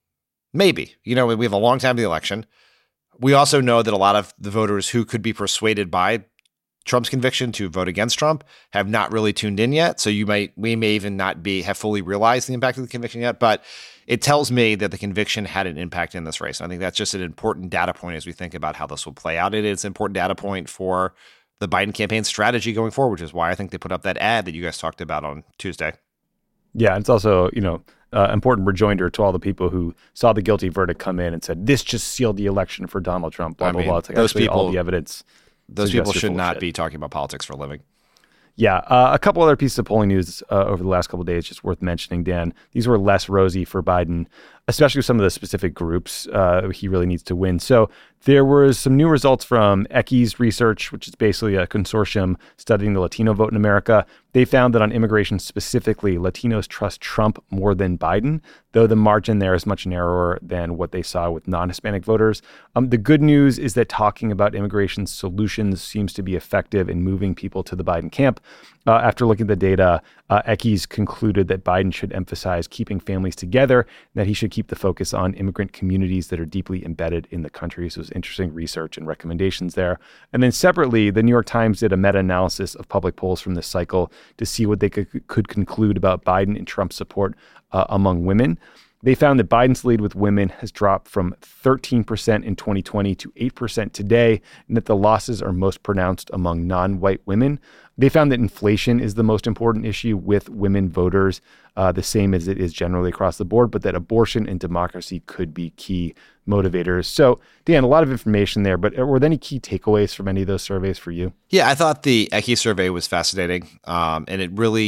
Maybe. You know, we have a long time to the election. We also know that a lot of the voters who could be persuaded by Trump's conviction to vote against Trump have not really tuned in yet. So you might, we may even not be, have fully realized the impact of the conviction yet, but it tells me that the conviction had an impact in this race. And I think that's just an important data point as we think about how this will play out. It is an important data point for the Biden campaign strategy going forward, which is why I think they put up that ad that you guys talked about on Tuesday. Yeah. It's also, you know, uh, important rejoinder to all the people who saw the guilty verdict come in and said, this just sealed the election for Donald Trump, blah, I blah, mean, blah. It's like those actually people, all the evidence. Those people should not be talking about politics for a living. Yeah. Uh, a couple other pieces of polling news uh, over the last couple of days, just worth mentioning, Dan. These were less rosy for Biden, especially with some of the specific groups uh, he really needs to win. So there was some new results from Eckes Research, which is basically a consortium studying the Latino vote in America. They found that on immigration specifically, Latinos trust Trump more than Biden, though the margin there is much narrower than what they saw with non-Hispanic voters. Um, the good news is that talking about immigration solutions seems to be effective in moving people to the Biden camp. Uh, after looking at the data, uh, Eckes concluded that Biden should emphasize keeping families together, and that he should keep the focus on immigrant communities that are deeply embedded in the country. So it was interesting research and recommendations there. And then separately, the New York Times did a meta-analysis of public polls from this cycle to see what they could, could conclude about Biden and Trump's support uh, among women. They found that Biden's lead with women has dropped from thirteen percent in twenty twenty to eight percent today, and that the losses are most pronounced among non-white women. They found that inflation is the most important issue with women voters, uh, the same as it is generally across the board, but that abortion and democracy could be key motivators. So, Dan, a lot of information there, but were there any key takeaways from any of those surveys for you? Yeah, I thought the Eckes survey was fascinating, um, and it really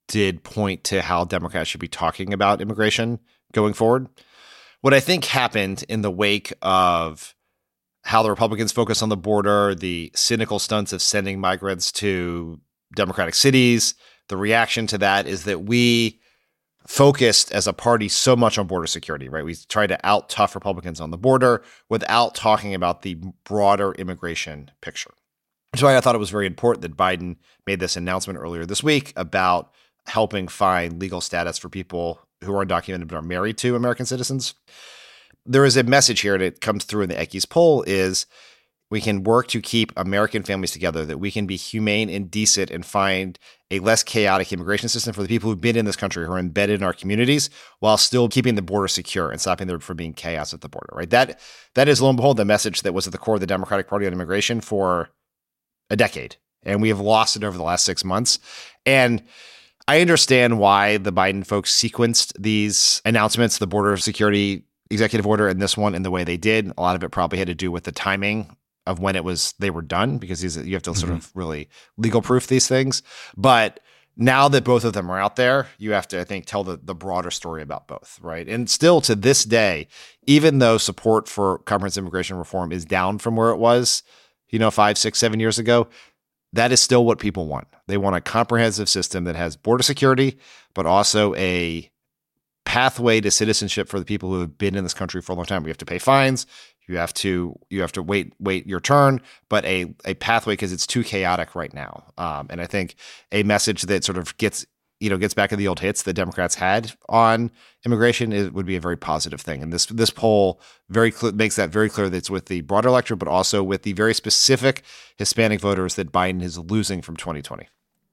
did point to how Democrats should be talking about immigration going forward. What I think happened in the wake of how the Republicans focus on the border, the cynical stunts of sending migrants to Democratic cities, the reaction to that is that we focused as a party so much on border security, right? We tried to out-tough Republicans on the border without talking about the broader immigration picture. Which is why I thought it was very important that Biden made this announcement earlier this week about helping find legal status for people who are undocumented but are married to American citizens. There is a message here, and it comes through in the Eckes poll, is we can work to keep American families together, that we can be humane and decent and find a less chaotic immigration system for the people who've been in this country, who are embedded in our communities, while still keeping the border secure and stopping there from being chaos at the border, right? That that is, lo and behold, the message that was at the core of the Democratic Party on immigration for a decade. And we have lost it over the last six months. And I understand why the Biden folks sequenced these announcements, the border security executive order and this one in the way they did. A lot of it probably had to do with the timing of when it was they were done, because these, you have to sort mm-hmm. of really legal proof these things. But now that both of them are out there, you have to, I think, tell the, the broader story about both, right? And still to this day, even though support for comprehensive immigration reform is down from where it was, you know, five, six, seven years ago, that is still what people want. They want a comprehensive system that has border security, but also a pathway to citizenship for the people who have been in this country for a long time. We have to pay fines. You have to you have to wait wait your turn, but a a pathway, because it's too chaotic right now. Um, and I think a message that sort of gets you know gets back to the old hits that Democrats had on immigration is, would be a very positive thing. And this this poll very cl- makes that very clear that it's with the broader electorate, but also with the very specific Hispanic voters that Biden is losing from twenty twenty.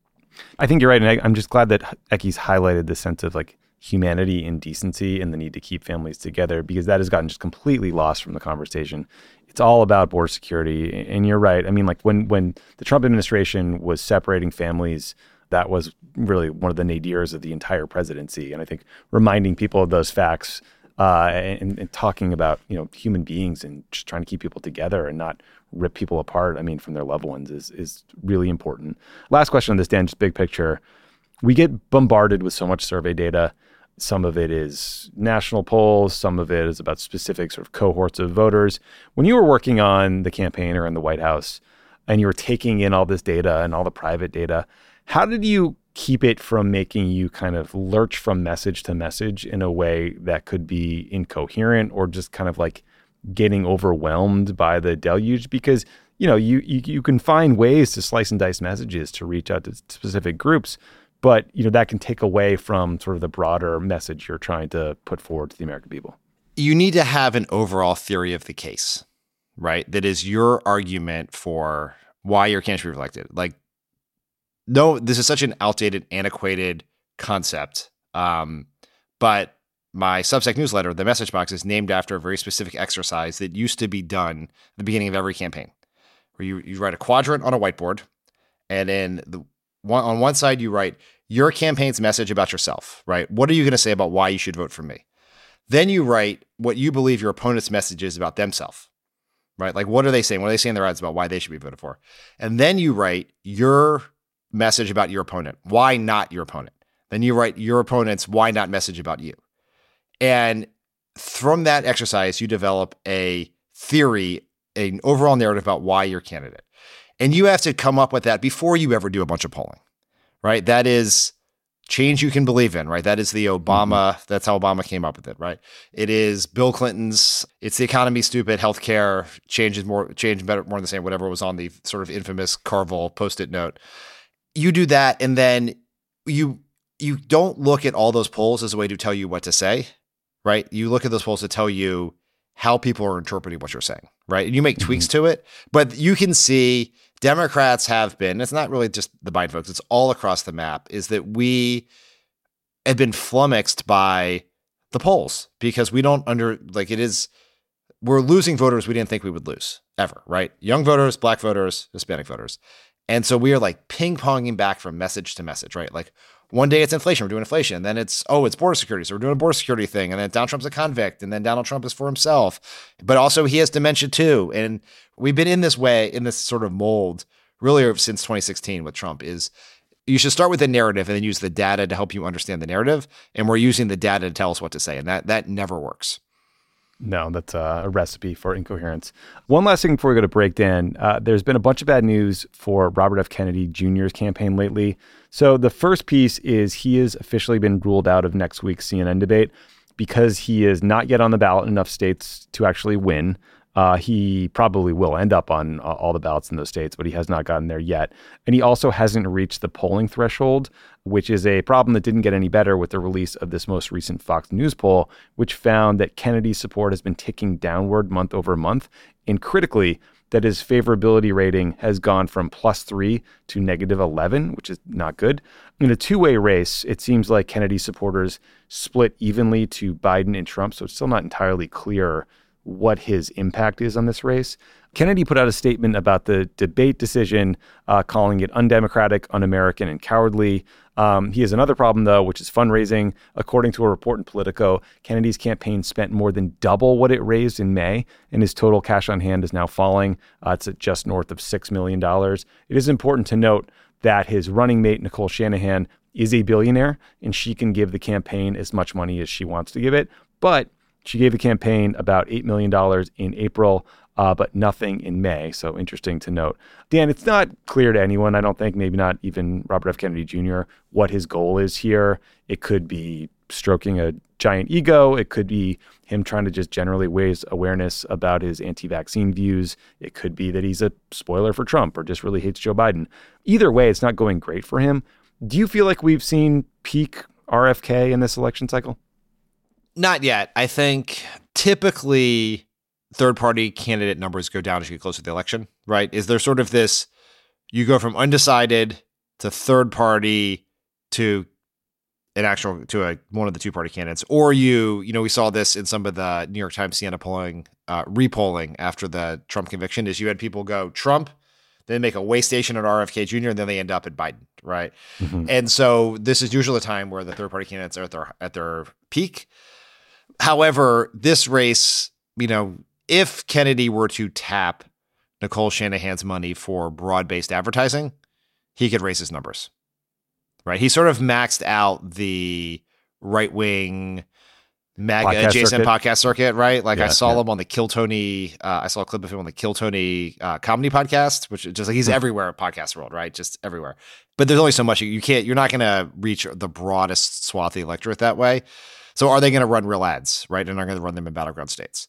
I think you're right, and I, I'm just glad that Eckes highlighted the sense of like humanity and decency and the need to keep families together, because that has gotten just completely lost from the conversation. It's all about border security. And you're right. I mean, like when when the Trump administration was separating families, that was really one of the nadirs of the entire presidency. And I think reminding people of those facts uh, and, and talking about, you know, human beings and just trying to keep people together and not rip people apart, I mean, from their loved ones is is really important. Last question on this, Dan, just big picture. We get bombarded with so much survey data. Some of it is national polls. Some of it is about specific sort of cohorts of voters. When you were working on the campaign or in the White House and you were taking in all this data and all the private data, how did you keep it from making you kind of lurch from message to message in a way that could be incoherent or just kind of like getting overwhelmed by the deluge? Because, you know, you you, you can find ways to slice and dice messages to reach out to specific groups. But, you know, that can take away from sort of the broader message you're trying to put forward to the American people. You need to have an overall theory of the case, right? That is your argument for why your candidate should be elected. Like, no, this is such an outdated, antiquated concept. Um, but my Substack newsletter, the message box, is named after a very specific exercise that used to be done at the beginning of every campaign, where you, you write a quadrant on a whiteboard, and in the one, on one side, you write your campaign's message about yourself, right? What are you going to say about why you should vote for me? Then you write what you believe your opponent's message is about themselves, right? Like, what are they saying? What are they saying in their ads about why they should be voted for? And then you write your message about your opponent. Why not your opponent? Then you write your opponent's why not message about you. And from that exercise, you develop a theory, an overall narrative about why you're candidate. And you have to come up with that before you ever do a bunch of polling, right? That is change you can believe in, right? That is the Obama, mm-hmm. that's how Obama came up with it, right? It is Bill Clinton's, it's the economy, stupid, healthcare, change is more, change better, more than the same, whatever was on the sort of infamous Carville post-it note. You do that, and then you you don't look at all those polls as a way to tell you what to say, right? You look at those polls to tell you how people are interpreting what you're saying, right? And you make tweaks mm-hmm. to it, but you can see Democrats have been, it's not really just the Biden folks, it's all across the map, is that we have been flummoxed by the polls because we don't under, like it is, we're losing voters we didn't think we would lose ever, right? Young voters, black voters, Hispanic voters. And so we are like ping-ponging back from message to message, right? Like one day it's inflation, we're doing inflation. Then it's, oh, it's border security. So we're doing a border security thing. And then Donald Trump's a convict. And then Donald Trump is for himself. But also he has dementia too. And we've been in this way, in this sort of mold really since twenty sixteen with Trump, is you should start with the narrative and then use the data to help you understand the narrative. And we're using the data to tell us what to say. And that that never works. No, that's a recipe for incoherence. One last thing before we go to break, Dan. Uh, there's been a bunch of bad news for Robert F. Kennedy Junior's campaign lately. So the first piece is he has officially been ruled out of next week's C N N debate because he is not yet on the ballot in enough states to actually win. Uh, he probably will end up on uh, all the ballots in those states, but he has not gotten there yet. And he also hasn't reached the polling threshold, which is a problem that didn't get any better with the release of this most recent Fox News poll, which found that Kennedy's support has been ticking downward month over month. And critically, that his favorability rating has gone from plus three to negative eleven, which is not good. In a two-way race, it seems like Kennedy supporters split evenly to Biden and Trump, so it's still not entirely clear what his impact is on this race. Kennedy put out a statement about the debate decision, uh, calling it undemocratic, un-American, and cowardly. Um, he has another problem, though, which is fundraising. According to a report in Politico, Kennedy's campaign spent more than double what it raised in May, and his total cash on hand is now falling. Uh, it's at just north of six million dollars. It is important to note that his running mate, Nicole Shanahan, is a billionaire, and she can give the campaign as much money as she wants to give it. But she gave the campaign about eight million dollars in April, uh, but nothing in May. So interesting to note. Dan, it's not clear to anyone, I don't think, maybe not even Robert F. Kennedy Junior, what his goal is here. It could be stroking a giant ego. It could be him trying to just generally raise awareness about his anti-vaccine views. It could be that he's a spoiler for Trump or just really hates Joe Biden. Either way, it's not going great for him. Do you feel like we've seen peak R F K in this election cycle? Not yet. I think typically third-party candidate numbers go down as you get closer to the election, right? Is there sort of this, you go from undecided to third-party to an actual, to a, one of the two-party candidates, or you, you know, we saw this in some of the New York Times Siena polling, uh, repolling after the Trump conviction, is you had people go Trump, then make a way station at R F K Junior, and then they end up at Biden, right? Mm-hmm. And so this is usually a time where the third-party candidates are at their, at their peak. However, this race, you know, if Kennedy were to tap Nicole Shanahan's money for broad-based advertising, he could raise his numbers, right? He sort of maxed out the right-wing MAGA podcast adjacent circuit. podcast circuit, right? Like yeah, I saw yeah. him on the Kill Tony. Uh, I saw a clip of him on the Kill Tony uh, comedy podcast, which is just like he's mm-hmm. everywhere in podcast world, right? Just everywhere. But there's only so much you, you can't. You're not going to reach the broadest swath of the electorate that way. So are they going to run real ads, right? And are going to run them in battleground states?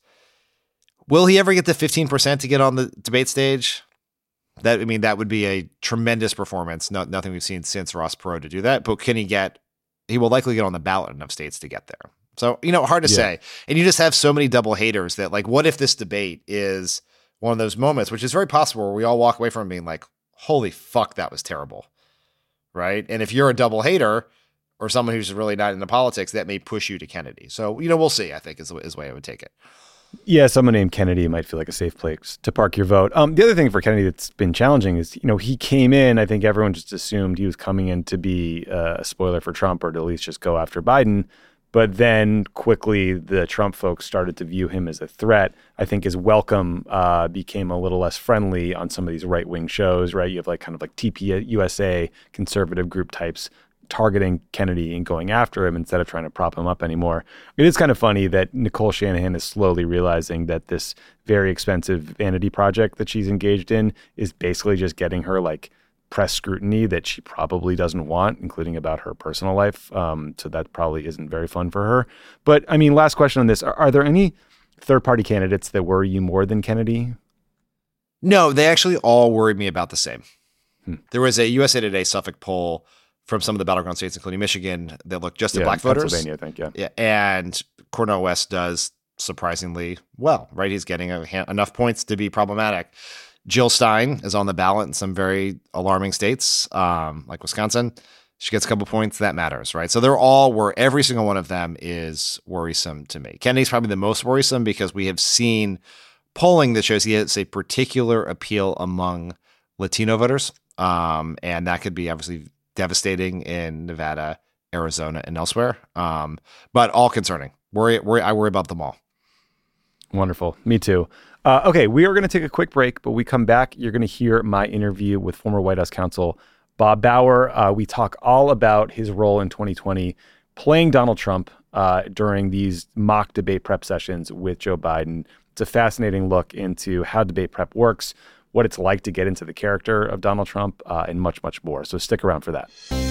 Will he ever get to fifteen percent to get on the debate stage? That I mean, that would be a tremendous performance. No, nothing we've seen since Ross Perot to do that. But can he get? He will likely get on the ballot in enough states to get there. So, you know, hard to yeah. say. And you just have so many double haters that, like, what if this debate is one of those moments, which is very possible, where we all walk away from it being like, holy fuck, that was terrible, right? And if you're a double hater or someone who's really not into politics, that may push you to Kennedy. So, you know, we'll see, I think, is, is the way I would take it. Yeah, someone named Kennedy might feel like a safe place to park your vote. Um, the other thing for Kennedy that's been challenging is, you know, he came in, I think everyone just assumed he was coming in to be a spoiler for Trump or to at least just go after Biden. But then quickly the Trump folks started to view him as a threat. I think his welcome uh, became a little less friendly on some of these right-wing shows, right? You have like kind of like T P U S A conservative group types targeting Kennedy and going after him instead of trying to prop him up anymore. It is kind of funny that Nicole Shanahan is slowly realizing that this very expensive vanity project that she's engaged in is basically just getting her like press scrutiny that she probably doesn't want, including about her personal life. Um, so that probably isn't very fun for her. But I mean, last question on this. Are, are there any third-party candidates that worry you more than Kennedy? No, they actually all worried me about the same. Hmm. There was a U S A Today Suffolk poll from some of the battleground states, including Michigan, that looked just at yeah, black voters. Pennsylvania, I think, yeah. yeah. And Cornel West does surprisingly well, right? He's getting a, enough points to be problematic. Jill Stein is on the ballot in some very alarming states, um, like Wisconsin. She gets a couple points. That matters, right? So they're all where every single one of them is worrisome to me. Kennedy's probably the most worrisome because we have seen polling that shows he has a particular appeal among Latino voters. Um, and that could be obviously devastating in Nevada, Arizona, and elsewhere. Um, but all concerning. Worry, worry, I worry about them all. Wonderful. Me too. Uh, okay, we are going to take a quick break, but we come back. You're going to hear my interview with former White House counsel Bob Bauer. Uh, we talk all about his role in twenty twenty playing Donald Trump uh, during these mock debate prep sessions with Joe Biden. It's a fascinating look into how debate prep works, what it's like to get into the character of Donald Trump, uh, and much, much more. So stick around for that.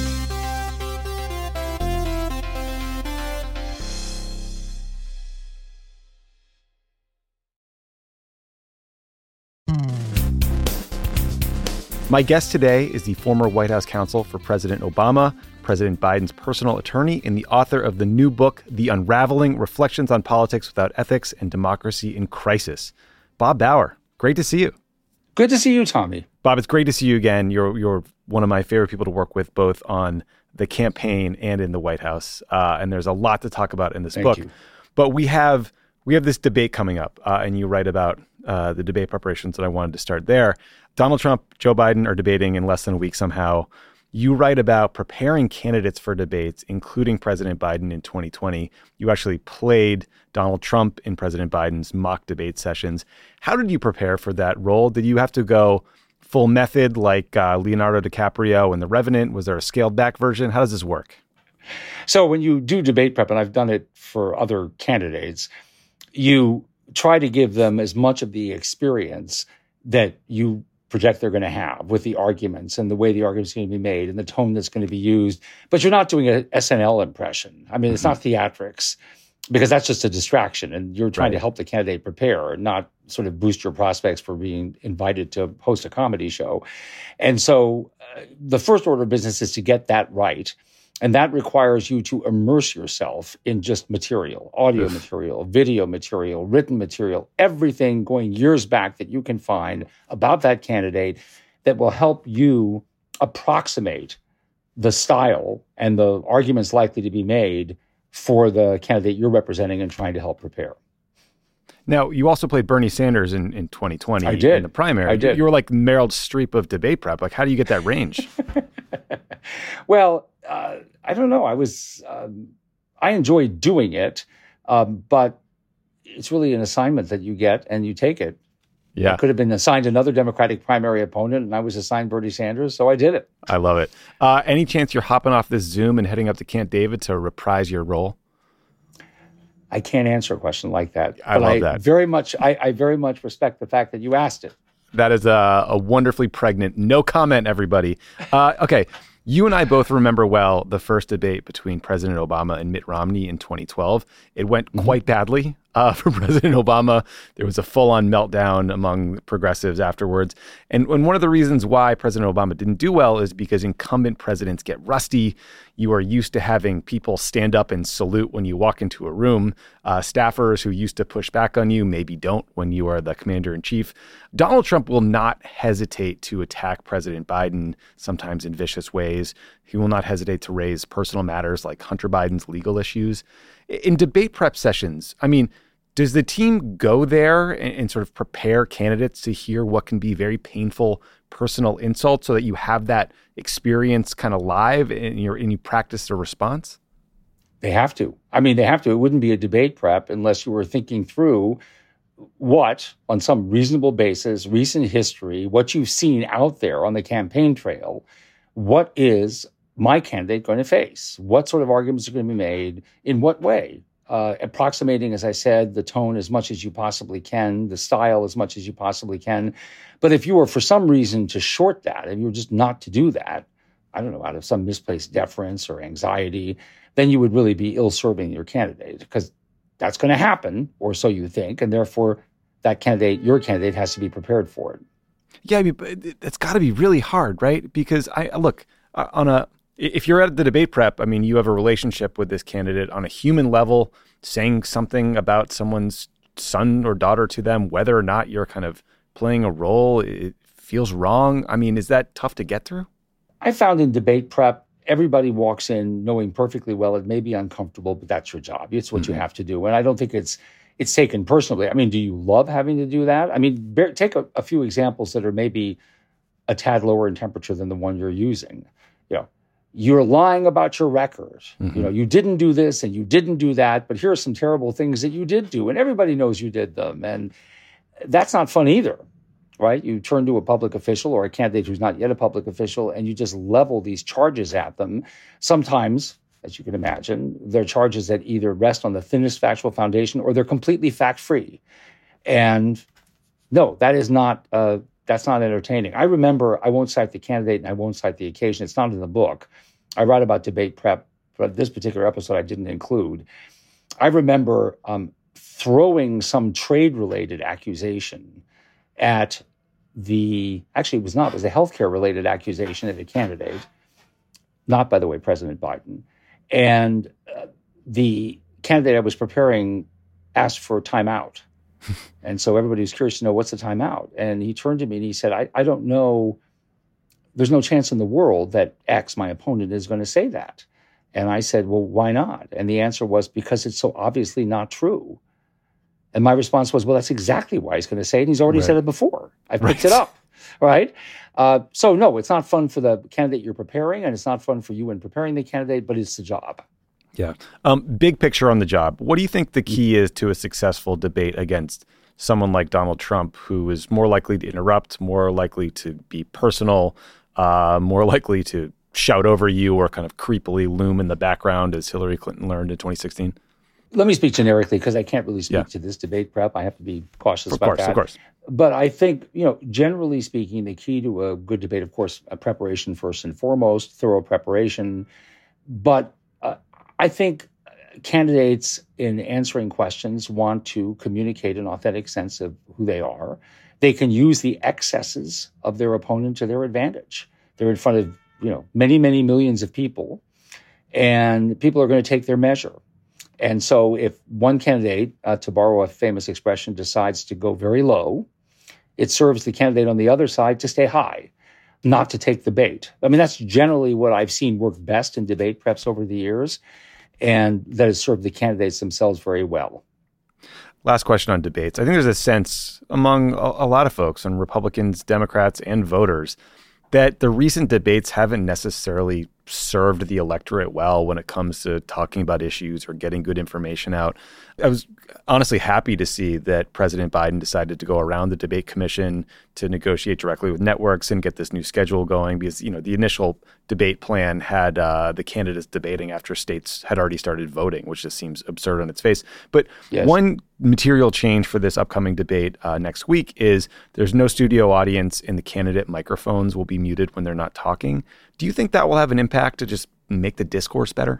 My guest today is the former White House counsel for President Obama, President Biden's personal attorney, and the author of the new book, The Unraveling: Reflections on Politics Without Ethics and Democracy in Crisis. Bob Bauer, great to see you. Good to see you, Tommy. Bob, it's great to see you again. You're you're one of my favorite people to work with, both on the campaign and in the White House. Uh, and there's a lot to talk about in this Thank book. you. But we have we have this debate coming up, uh, and you write about uh, the debate preparations, and I wanted to start there. Donald Trump, Joe Biden are debating in less than a week somehow. You write about preparing candidates for debates, including President Biden in twenty twenty. You actually played Donald Trump in President Biden's mock debate sessions. How did you prepare for that role? Did you have to go full method like uh, Leonardo DiCaprio in The Revenant? Was there a scaled back version? How does this work? So when you do debate prep, and I've done it for other candidates, you try to give them as much of the experience that you project they're going to have with the arguments and the way the argument's going to be made and the tone that's going to be used. But you're not doing an S N L impression. I mean, mm-hmm. It's not theatrics, because that's just a distraction. And you're trying right. to help the candidate prepare, not sort of boost your prospects for being invited to host a comedy show. And so uh, the first order of business is to get that right. And that requires you to immerse yourself in just material, audio Oof. material, video material, written material, everything going years back that you can find about that candidate that will help you approximate the style and the arguments likely to be made for the candidate you're representing and trying to help prepare. Now, you also played Bernie Sanders in, in twenty twenty I did. in the primary. I did. You were like Meryl Streep of debate prep. Like, how do you get that range? Well, uh, I don't know. I was, um, I enjoyed doing it, um, but it's really an assignment that you get and you take it. Yeah. I could have been assigned another Democratic primary opponent, and I was assigned Bernie Sanders, so I did it. I love it. Uh, any chance you're hopping off this Zoom and heading up to Camp David to reprise your role? I can't answer a question like that. I love I that. Very much, I, I very much respect the fact that you asked it. That is a, a wonderfully pregnant, no comment, everybody. Uh, okay. You and I both remember well the first debate between President Obama and Mitt Romney in twenty twelve. It went mm-hmm. quite badly uh, for President Obama. There was a full-on meltdown among progressives afterwards. And, and one of the reasons why President Obama didn't do well is because incumbent presidents get rusty. You are used to having people stand up and salute when you walk into a room. Uh, staffers who used to push back on you maybe don't when you are the commander-in-chief. Donald Trump will not hesitate to attack President Biden, sometimes in vicious ways. He will not hesitate to raise personal matters like Hunter Biden's legal issues. In debate prep sessions, I mean, does the team go there and, and sort of prepare candidates to hear what can be very painful personal insults so that you have that experience kind of live and, you're, and you practice the response? They have to. I mean, they have to. It wouldn't be a debate prep unless you were thinking through what, on some reasonable basis, recent history, what you've seen out there on the campaign trail, what is my candidate going to face? What sort of arguments are going to be made? In what way? Uh, approximating, as I said, the tone as much as you possibly can, the style as much as you possibly can. But if you were for some reason to short that, if you were just not to do that, I don't know, out of some misplaced deference or anxiety, then you would really be ill-serving your candidate, because that's going to happen, or so you think, and therefore that candidate, your candidate, has to be prepared for it. Yeah, I mean, it's got to be really hard, right? Because I look on a if you're at the debate prep, I mean, you have a relationship with this candidate on a human level, saying something about someone's son or daughter to them, whether or not you're kind of playing a role, it feels wrong. I mean, is that tough to get through? I found in debate prep, everybody walks in knowing perfectly well it may be uncomfortable, but that's your job. It's what mm-hmm. you have to do. And I don't think it's it's taken personally. I mean, do you love having to do that? I mean, bear, take a, a few examples that are maybe a tad lower in temperature than the one you're using. You know, you're lying about your record. Mm-hmm. You know, you didn't do this and you didn't do that, but here are some terrible things that you did do, and everybody knows you did them. And that's not fun either. right? You turn to a public official or a candidate who's not yet a public official, and you just level these charges at them. Sometimes, as you can imagine, they're charges that either rest on the thinnest factual foundation or they're completely fact-free. And no, that is not, uh, that's not entertaining. I remember, I won't cite the candidate and I won't cite the occasion. It's not in the book. I write about debate prep, but this particular episode I didn't include. I remember um, throwing some trade-related accusation at the, actually it was not, it was a healthcare-related accusation at a candidate, not, by the way, President Biden. And uh, the candidate I was preparing asked for timeout. And so everybody was curious to know, what's the timeout? And he turned to me and he said, I, I don't know, there's no chance in the world that X, my opponent, is going to say that. And I said, well, why not? And the answer was, because it's so obviously not true. And my response was, well, that's exactly why he's going to say it. And he's already right. said it before. I picked right. it up, right? Uh, so no, it's not fun for the candidate you're preparing, and it's not fun for you in preparing the candidate, but it's the job. Yeah. Um, big picture on the job. What do you think the key is to a successful debate against someone like Donald Trump, who is more likely to interrupt, more likely to be personal, uh, more likely to shout over you or kind of creepily loom in the background, as Hillary Clinton learned in twenty sixteen? Let me speak generically, because I can't really speak yeah. to this debate prep. I have to be cautious of about course, that. Of course, of course. But I think, you know, generally speaking, the key to a good debate, of course, a preparation first and foremost, thorough preparation. But uh, I think candidates in answering questions want to communicate an authentic sense of who they are. They can use the excesses of their opponent to their advantage. They're in front of, you know, many, many millions of people, and people are going to take their measure. And so if one candidate, uh, to borrow a famous expression, decides to go very low, it serves the candidate on the other side to stay high, not to take the bait. I mean, that's generally what I've seen work best in debate preps over the years, and that has served the candidates themselves very well. Last question on debates. I think there's a sense among a, a lot of folks, and Republicans, Democrats, and voters, that the recent debates haven't necessarily served the electorate well when it comes to talking about issues or getting good information out. I was honestly happy to see that President Biden decided to go around the debate commission to negotiate directly with networks and get this new schedule going, because, you know, the initial debate plan had uh, the candidates debating after states had already started voting, which just seems absurd on its face. But yes. One material change for this upcoming debate uh, next week is there's no studio audience, and the candidate microphones will be muted when they're not talking. Do you think that will have an impact to just make the discourse better?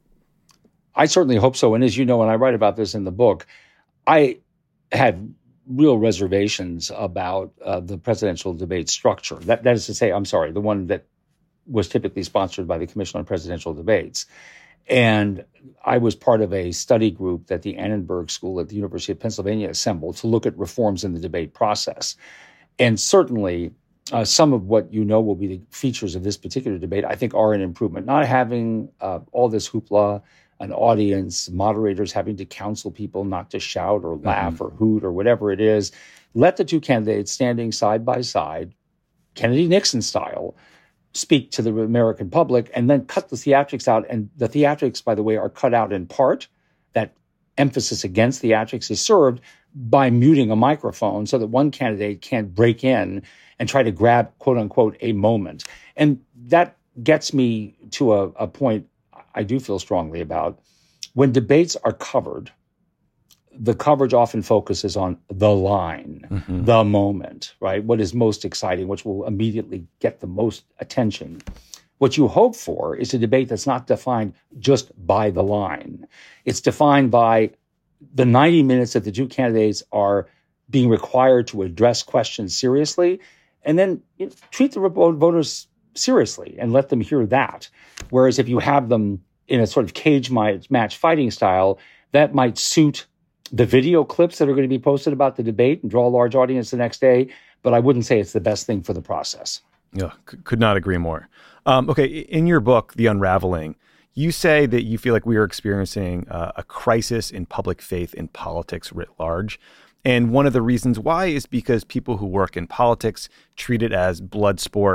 I certainly hope so. And as you know, when I write about this in the book, I had real reservations about uh, the presidential debate structure. That, that is to say, I'm sorry, the one that was typically sponsored by the Commission on Presidential Debates. And I was part of a study group that the Annenberg School at the University of Pennsylvania assembled to look at reforms in the debate process. And certainly, Uh, some of what you know will be the features of this particular debate, I think, are an improvement. Not having uh, all this hoopla, an audience, moderators having to counsel people not to shout or laugh mm-hmm. or hoot or whatever it is. Let the two candidates standing side by side, Kennedy-Nixon style, speak to the American public, and then cut the theatrics out. And the theatrics, by the way, are cut out in part. That emphasis against theatrics is served by muting a microphone so that one candidate can't break in and try to grab, quote unquote, a moment. And that gets me to a, a point I do feel strongly about. When debates are covered, the coverage often focuses on the line, mm-hmm. the moment, right? What is most exciting, which will immediately get the most attention. What you hope for is a debate that's not defined just by the line. It's defined by the ninety minutes that the two candidates are being required to address questions seriously, and then you know, treat the voters seriously and let them hear that. Whereas if you have them in a sort of cage match fighting style, that might suit the video clips that are going to be posted about the debate and draw a large audience the next day, but I wouldn't say it's the best thing for the process. Yeah, could not agree more. Um, okay, in your book, The Unraveling, you say that you feel like we are experiencing uh, a crisis in public faith in politics writ large. And one of the reasons why is because people who work in politics treat it as blood sport,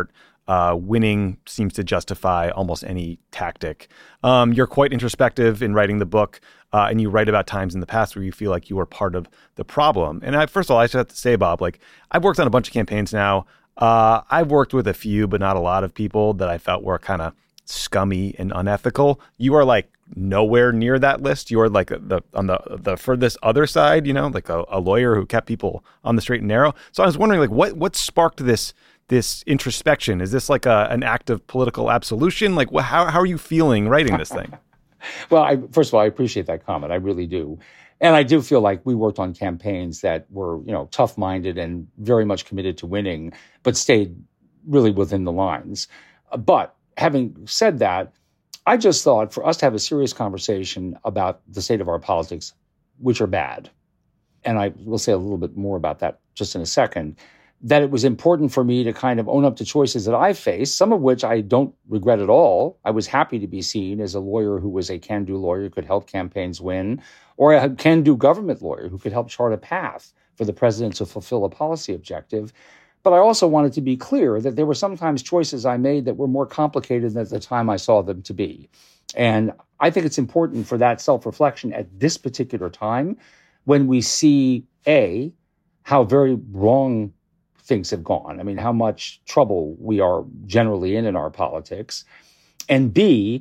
Uh, winning seems to justify almost any tactic. Um, you're quite introspective in writing the book, uh, and you write about times in the past where you feel like you were part of the problem. And I, first of all, I just have to say, Bob, like I've worked on a bunch of campaigns now. Uh, I've worked with a few, but not a lot of people that I felt were kind of scummy and unethical. You are like nowhere near that list. You are like the on the the furthest other side, you know, like a, a lawyer who kept people on the straight and narrow. So I was wondering, like, what what sparked this this introspection? Is this like a, an act of political absolution? Like, wh- how how are you feeling writing this thing? Well, I, first of all, I appreciate that comment. I really do. And I do feel like we worked on campaigns that were, you know, tough-minded and very much committed to winning, but stayed really within the lines. But having said that, I just thought for us to have a serious conversation about the state of our politics, which are bad, and I will say a little bit more about that just in a second, that it was important for me to kind of own up to choices that I faced, some of which I don't regret at all. I was happy to be seen as a lawyer who was a can-do lawyer who could help campaigns win, or a can-do government lawyer who could help chart a path for the president to fulfill a policy objective. But I also wanted to be clear that there were sometimes choices I made that were more complicated than at the time I saw them to be. And I think it's important for that self-reflection at this particular time when we see, A, how very wrong things have gone. I mean, how much trouble we are generally in in our politics. And B,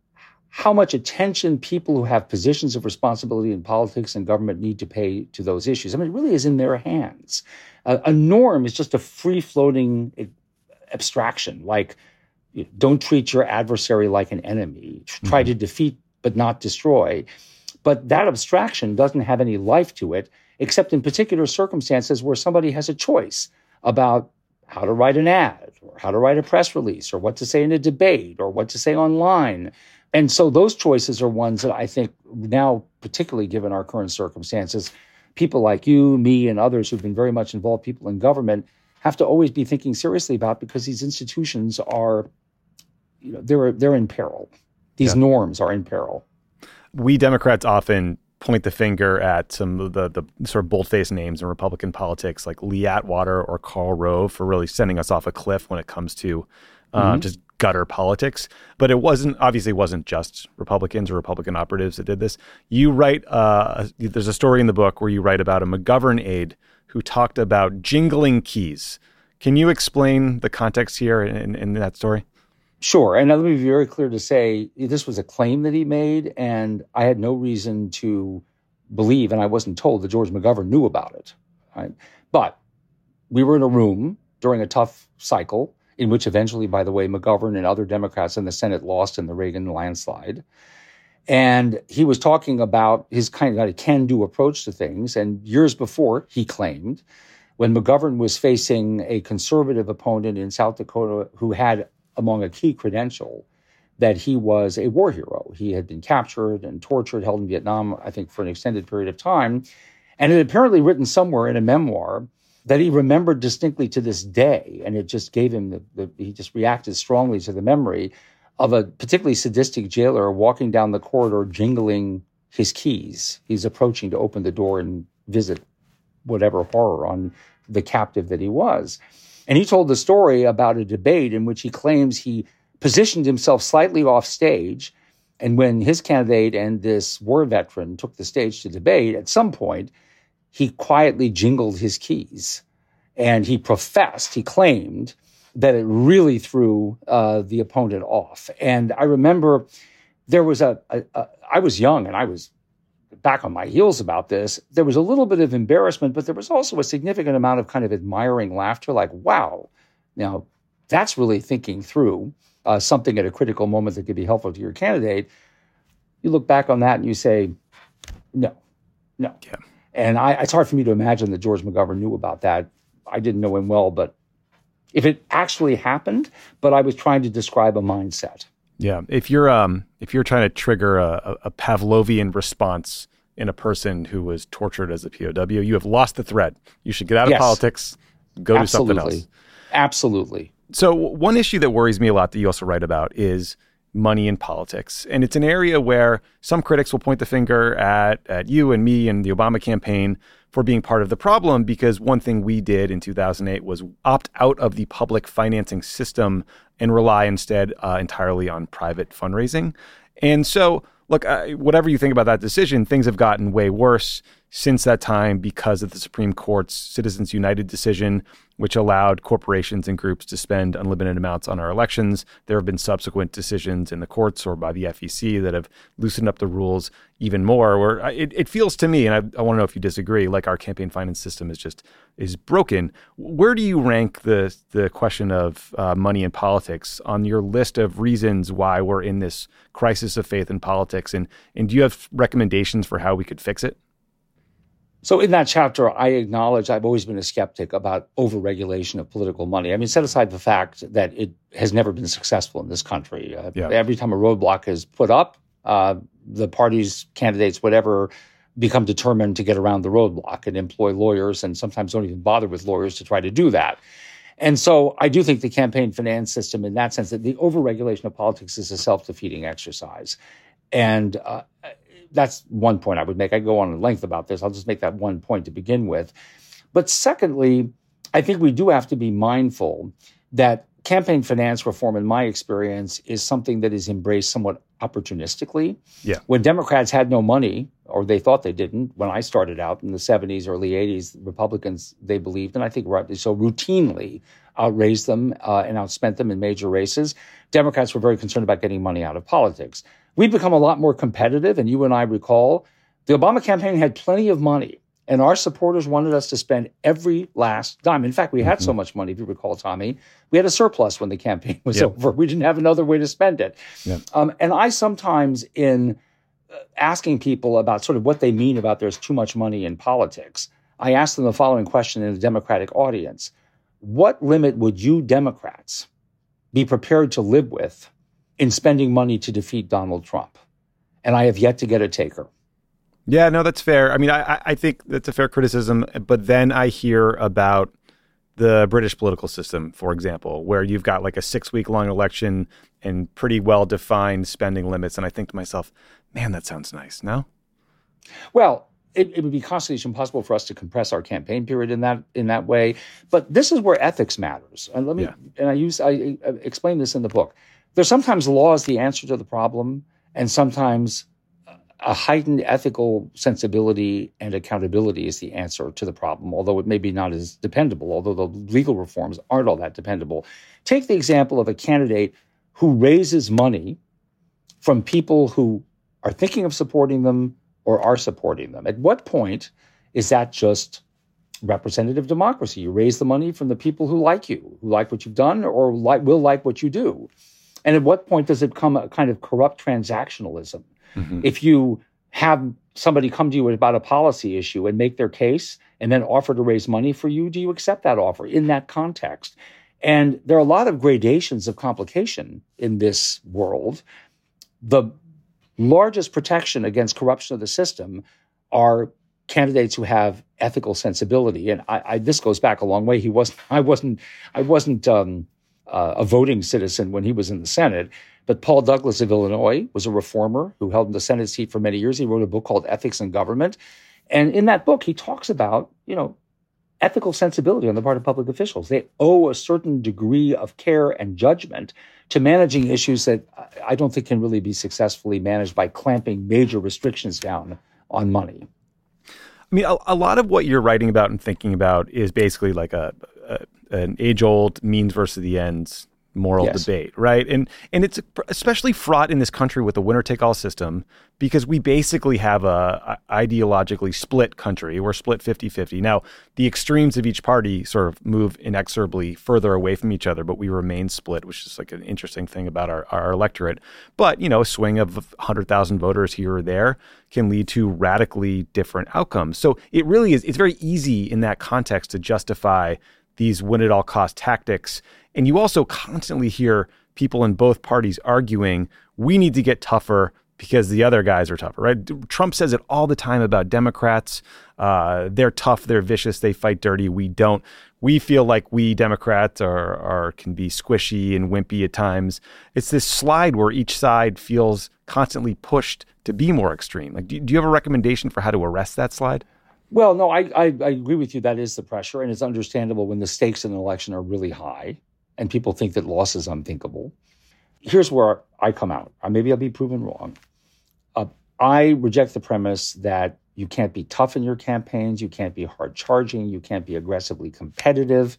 how much attention people who have positions of responsibility in politics and government need to pay to those issues. I mean, it really is in their hands. Uh, a norm is just a free-floating abstraction, like you know, don't treat your adversary like an enemy. Try mm-hmm. to defeat but not destroy. But that abstraction doesn't have any life to it, except in particular circumstances where somebody has a choice about how to write an ad or how to write a press release or what to say in a debate or what to say online. And so those choices are ones that I think now, particularly given our current circumstances, people like you, me, and others who've been very much involved, people in government, have to always be thinking seriously about because these institutions are, you know, they're they're in peril. These yeah. norms are in peril. We Democrats often point the finger at some of the, the sort of bold-faced names in Republican politics, like Lee Atwater or Karl Rove, for really sending us off a cliff when it comes to uh, mm-hmm. just gutter politics. But it wasn't, obviously wasn't just Republicans or Republican operatives that did this. You write, uh, there's a story in the book where you write about a McGovern aide who talked about jingling keys. Can you explain the context here in, in that story? Sure. And let me be very clear to say this was a claim that he made, and I had no reason to believe, and I wasn't told that George McGovern knew about it. Right? But we were in a room during a tough cycle in which eventually, by the way, McGovern and other Democrats in the Senate lost in the Reagan landslide. And he was talking about his kind of can-do approach to things. And years before, he claimed, when McGovern was facing a conservative opponent in South Dakota who had among a key credential that he was a war hero. He had been captured and tortured, held in Vietnam, I think, for an extended period of time, and had apparently written somewhere in a memoir that he remembered distinctly to this day, and it just gave him, the, the he just reacted strongly to the memory of a particularly sadistic jailer walking down the corridor jingling his keys. He's approaching to open the door and visit whatever horror on the captive that he was. And he told the story about a debate in which he claims he positioned himself slightly off stage. And when his candidate and this war veteran took the stage to debate, at some point, he quietly jingled his keys. And he professed, he claimed, that it really threw uh, the opponent off. And I remember there was a, a, a, I was young and I was back on my heels about this. There was a little bit of embarrassment, but there was also a significant amount of kind of admiring laughter, like, wow, now that's really thinking through uh, something at a critical moment that could be helpful to your candidate. You look back on that and you say, no, no. Yeah. And I, it's hard for me to imagine that George McGovern knew about that. I didn't know him well, but if it actually happened, but I was trying to describe a mindset. Yeah. If you're um if you're trying to trigger a, a Pavlovian response in a person who was tortured as a P O W, you have lost the thread. You should get out of yes. politics, go Absolutely. do something else. Absolutely. So one issue that worries me a lot that you also write about is money in politics. And it's an area where some critics will point the finger at, at you and me and the Obama campaign for being part of the problem, because one thing we did in two thousand eight was opt out of the public financing system and rely instead uh, entirely on private fundraising. And so, look, uh, whatever you think about that decision, things have gotten way worse since that time because of the Supreme Court's Citizens United decision, which allowed corporations and groups to spend unlimited amounts on our elections. There have been subsequent decisions in the courts or by the F E C that have loosened up the rules even more, where it, it feels to me, and I, I want to know if you disagree, like our campaign finance system is just is broken. Where do you rank the the question of uh, money in politics on your list of reasons why we're in this crisis of faith in politics? And, and do you have recommendations for how we could fix it? So in that chapter, I acknowledge I've always been a skeptic about overregulation of political money. I mean, set aside the fact that it has never been successful in this country. Uh, yeah. Every time a roadblock is put up, uh, the parties, candidates, whatever, become determined to get around the roadblock and employ lawyers, and sometimes don't even bother with lawyers to try to do that. And so I do think the campaign finance system, in that sense, that the overregulation of politics is a self-defeating exercise. And uh, that's one point I would make. I go on in length about this. I'll just make that one point to begin with. But secondly, I think we do have to be mindful that campaign finance reform, in my experience, is something that is embraced somewhat opportunistically. Yeah. When Democrats had no money, or they thought they didn't, when I started out in the seventies, early eighties, Republicans, they believed, and I think rightly so, routinely outraised them uh, and outspent them in major races. Democrats were very concerned about getting money out of politics. We've become a lot more competitive, and you and I recall the Obama campaign had plenty of money, and our supporters wanted us to spend every last dime. In fact, we had mm-hmm. so much money, if you recall, Tommy, we had a surplus when the campaign was yep. over. We didn't have another way to spend it. Yep. Um, and I sometimes, in uh, asking people about sort of what they mean about there's too much money in politics, I ask them the following question in the Democratic audience. What limit would you Democrats be prepared to live with in spending money to defeat Donald Trump? And I have yet to get a taker. Yeah, no, that's fair. I mean, I, I think that's a fair criticism. But then I hear about the British political system, for example, where you've got like a six week long election and pretty well defined spending limits. And I think to myself, man, that sounds nice. No? Well, it, it would be constitutionally impossible for us to compress our campaign period in that in that way. But this is where ethics matters. And let me, yeah. and I use, I, I explain this in the book. There's sometimes law is the answer to the problem, and sometimes a heightened ethical sensibility and accountability is the answer to the problem, although it may be not as dependable, although the legal reforms aren't all that dependable. Take the example of a candidate who raises money from people who are thinking of supporting them or are supporting them. At what point is that just representative democracy? You raise the money from the people who like you, who like what you've done or like, will like what you do. And at what point does it become a kind of corrupt transactionalism? Mm-hmm. If you have somebody come to you about a policy issue and make their case and then offer to raise money for you, do you accept that offer in that context? And there are a lot of gradations of complication in this world. The largest protection against corruption of the system are candidates who have ethical sensibility. And I, I, this goes back a long way. He wasn't. I wasn't. I wasn't um, uh, a voting citizen when he was in the Senate. But Paul Douglas of Illinois was a reformer who held the Senate seat for many years. He wrote a book called Ethics in Government. And in that book, he talks about, you know, ethical sensibility on the part of public officials. They owe a certain degree of care and judgment to managing issues that I don't think can really be successfully managed by clamping major restrictions down on money. I mean, a, a lot of what you're writing about and thinking about is basically like a, a an age-old means versus the ends moral yes. debate, right? And and it's especially fraught in this country with the winner-take-all system because we basically have a, a ideologically split country. We're split fifty-fifty. Now, the extremes of each party sort of move inexorably further away from each other, but we remain split, which is like an interesting thing about our, our electorate. But, you know, a swing of one hundred thousand voters here or there can lead to radically different outcomes. So it really is, it's very easy in that context to justify these win-at-all-cost tactics. And you also constantly hear people in both parties arguing, we need to get tougher. because the other guys are tougher, right? Trump says it all the time about Democrats. Uh, they're tough, they're vicious, they fight dirty. We don't. We feel like we Democrats are, are can be squishy and wimpy at times. It's this slide where each side feels constantly pushed to be more extreme. Like, do, do you have a recommendation for how to arrest that slide? Well, no, I, I, I agree with you. That is the pressure, and it's understandable when the stakes in an election are really high and people think that loss is unthinkable. Here's where I come out. Maybe I'll be proven wrong. Uh, I reject the premise that you can't be tough in your campaigns, you can't be hard-charging, you can't be aggressively competitive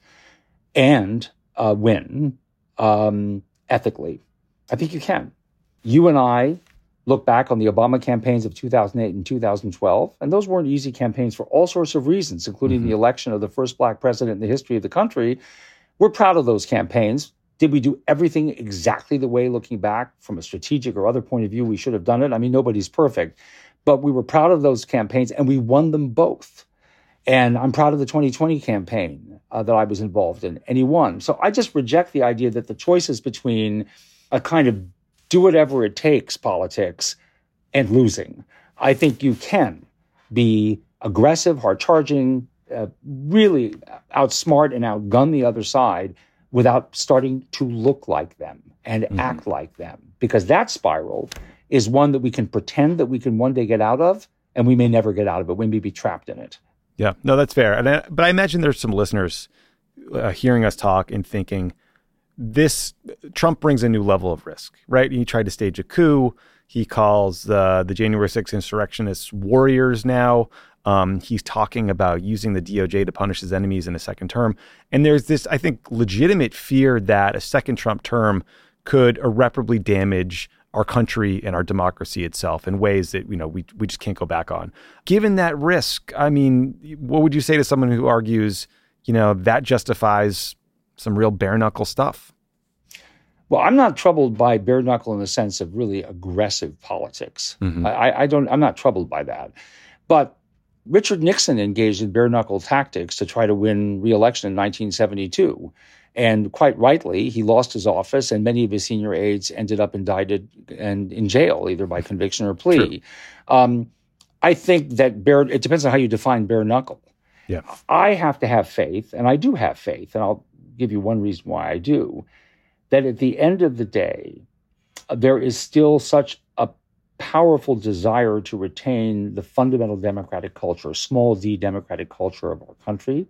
and uh, win um, ethically. I think you can. You and I look back on the Obama campaigns of two thousand eight and two thousand twelve, and those weren't easy campaigns for all sorts of reasons, including mm-hmm. the election of the first black president in the history of the country. We're proud of those campaigns. Did we do everything exactly the way, looking back from a strategic or other point of view, we should have done it? I mean, nobody's perfect. But we were proud of those campaigns, and we won them both. And I'm proud of the twenty twenty campaign uh, that I was involved in, and he won. So I just reject the idea that the choices between a kind of do whatever it takes politics and losing. I think you can be aggressive, hard-charging, uh, really outsmart and outgun the other side without starting to look like them and mm-hmm. act like them. Because that spiral is one that we can pretend that we can one day get out of, and we may never get out of it. We may be trapped in it. Yeah, no, that's fair. And I, but I imagine there's some listeners uh, hearing us talk and thinking, this Trump brings a new level of risk, right? He tried to stage a coup. He calls uh, the January sixth insurrectionists warriors now. Um, he's talking about using the D O J to punish his enemies in a second term. And there's this, I think, legitimate fear that a second Trump term could irreparably damage our country and our democracy itself in ways that, you know, we we just can't go back on. Given that risk, I mean, what would you say to someone who argues, you know, that justifies some real bare knuckle stuff? Well, I'm not troubled by bare knuckle in the sense of really aggressive politics. Mm-hmm. I, I don't. I'm not troubled by that. But Richard Nixon engaged in bare knuckle tactics to try to win re-election in nineteen seventy-two. And quite rightly, he lost his office, and many of his senior aides ended up indicted and in jail, either by conviction or plea. Um, I think that bare, it depends on how you define bare knuckle. Yeah. I have to have faith, and I do have faith, and I'll give you one reason why I do, that at the end of the day, uh, there is still such a powerful desire to retain the fundamental democratic culture, small d democratic culture of our country,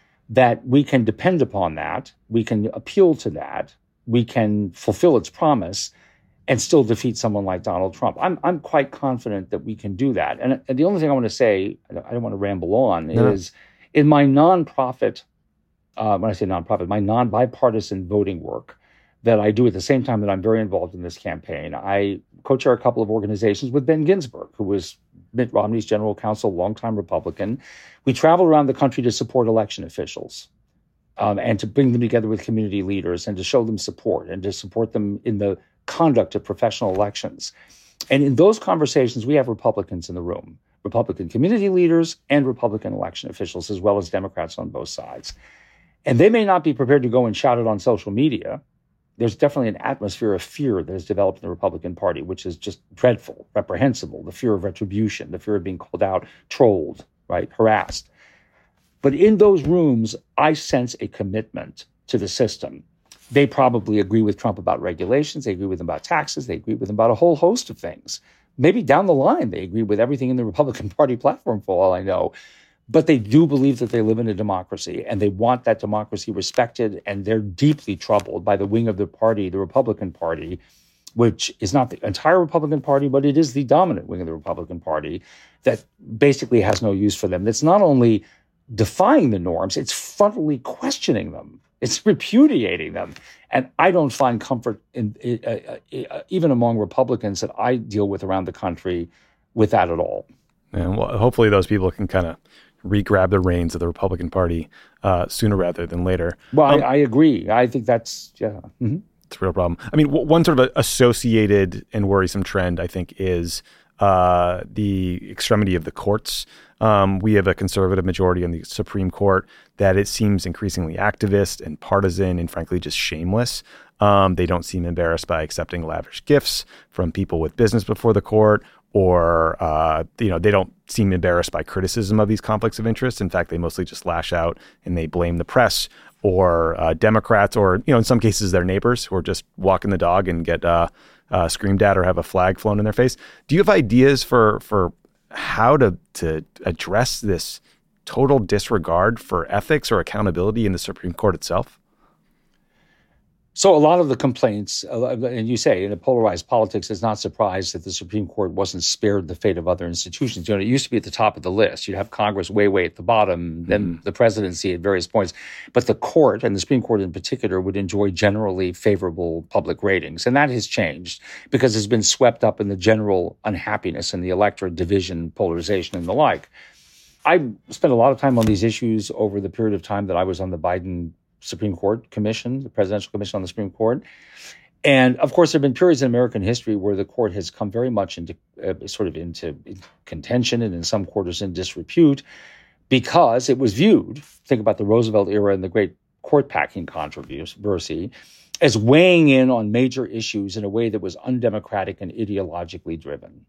that we can depend upon that, we can appeal to that, we can fulfill its promise, and still defeat someone like Donald Trump. I'm I'm quite confident that we can do that. And, and the only thing I want to say, I don't want to ramble on, no. is in my nonprofit, uh, when I say nonprofit, my non-bipartisan voting work that I do at the same time that I'm very involved in this campaign, I co-chair a couple of organizations with Ben Ginsburg, who was Mitt Romney's general counsel, longtime Republican. We travel around the country to support election officials um, and to bring them together with community leaders and to show them support and to support them in the conduct of professional elections. And in those conversations, we have Republicans in the room, Republican community leaders and Republican election officials, as well as Democrats on both sides. And they may not be prepared to go and shout it on social media. There's definitely an atmosphere of fear that has developed in the Republican Party, which is just dreadful, reprehensible, the fear of retribution, the fear of being called out, trolled, right, harassed. But in those rooms, I sense a commitment to the system. They probably agree with Trump about regulations. They agree with him about taxes. They agree with him about a whole host of things. Maybe down the line, they agree with everything in the Republican Party platform, for all I know. But they do believe that they live in a democracy, and they want that democracy respected, and they're deeply troubled by the wing of the party, the Republican Party, which is not the entire Republican Party, but it is the dominant wing of the Republican Party that basically has no use for them. That's not only defying the norms, it's frontally questioning them. It's repudiating them. And I don't find comfort in, uh, uh, even among Republicans that I deal with around the country with that at all. And well, hopefully those people can kind of re-grab the reins of the Republican Party uh, sooner rather than later. Well, um, I, I agree. I think that's, yeah. Mm-hmm. It's a real problem. I mean, w- one sort of associated and worrisome trend, I think, is uh, the extremity of the courts. Um, we have a conservative majority in the Supreme Court that it seems increasingly activist and partisan and frankly just shameless. Um, they don't seem embarrassed by accepting lavish gifts from people with business before the court, or uh, you know, they don't seem embarrassed by criticism of these conflicts of interest. In fact, they mostly just lash out and they blame the press or uh, Democrats, or you know, in some cases, their neighbors who are just walking the dog and get uh, uh, screamed at or have a flag flown in their face. Do you have ideas for for how to to address this total disregard for ethics or accountability in the Supreme Court itself? So a lot of the complaints, and you say in a polarized politics, is not surprised that the Supreme Court wasn't spared the fate of other institutions. You know, it used to be at the top of the list. You'd have Congress way, way at the bottom, then mm. the presidency at various points. But the court, and the Supreme Court in particular, would enjoy generally favorable public ratings. And that has changed because it's been swept up in the general unhappiness in the electorate, division, polarization, and the like. I spent a lot of time on these issues over the period of time that I was on the Biden Supreme Court Commission, the Presidential Commission on the Supreme Court. And of course, there have been periods in American history where the court has come very much into uh, sort of into contention and in some quarters in disrepute because it was viewed, think about the Roosevelt era and the great court packing controversy, as weighing in on major issues in a way that was undemocratic and ideologically driven.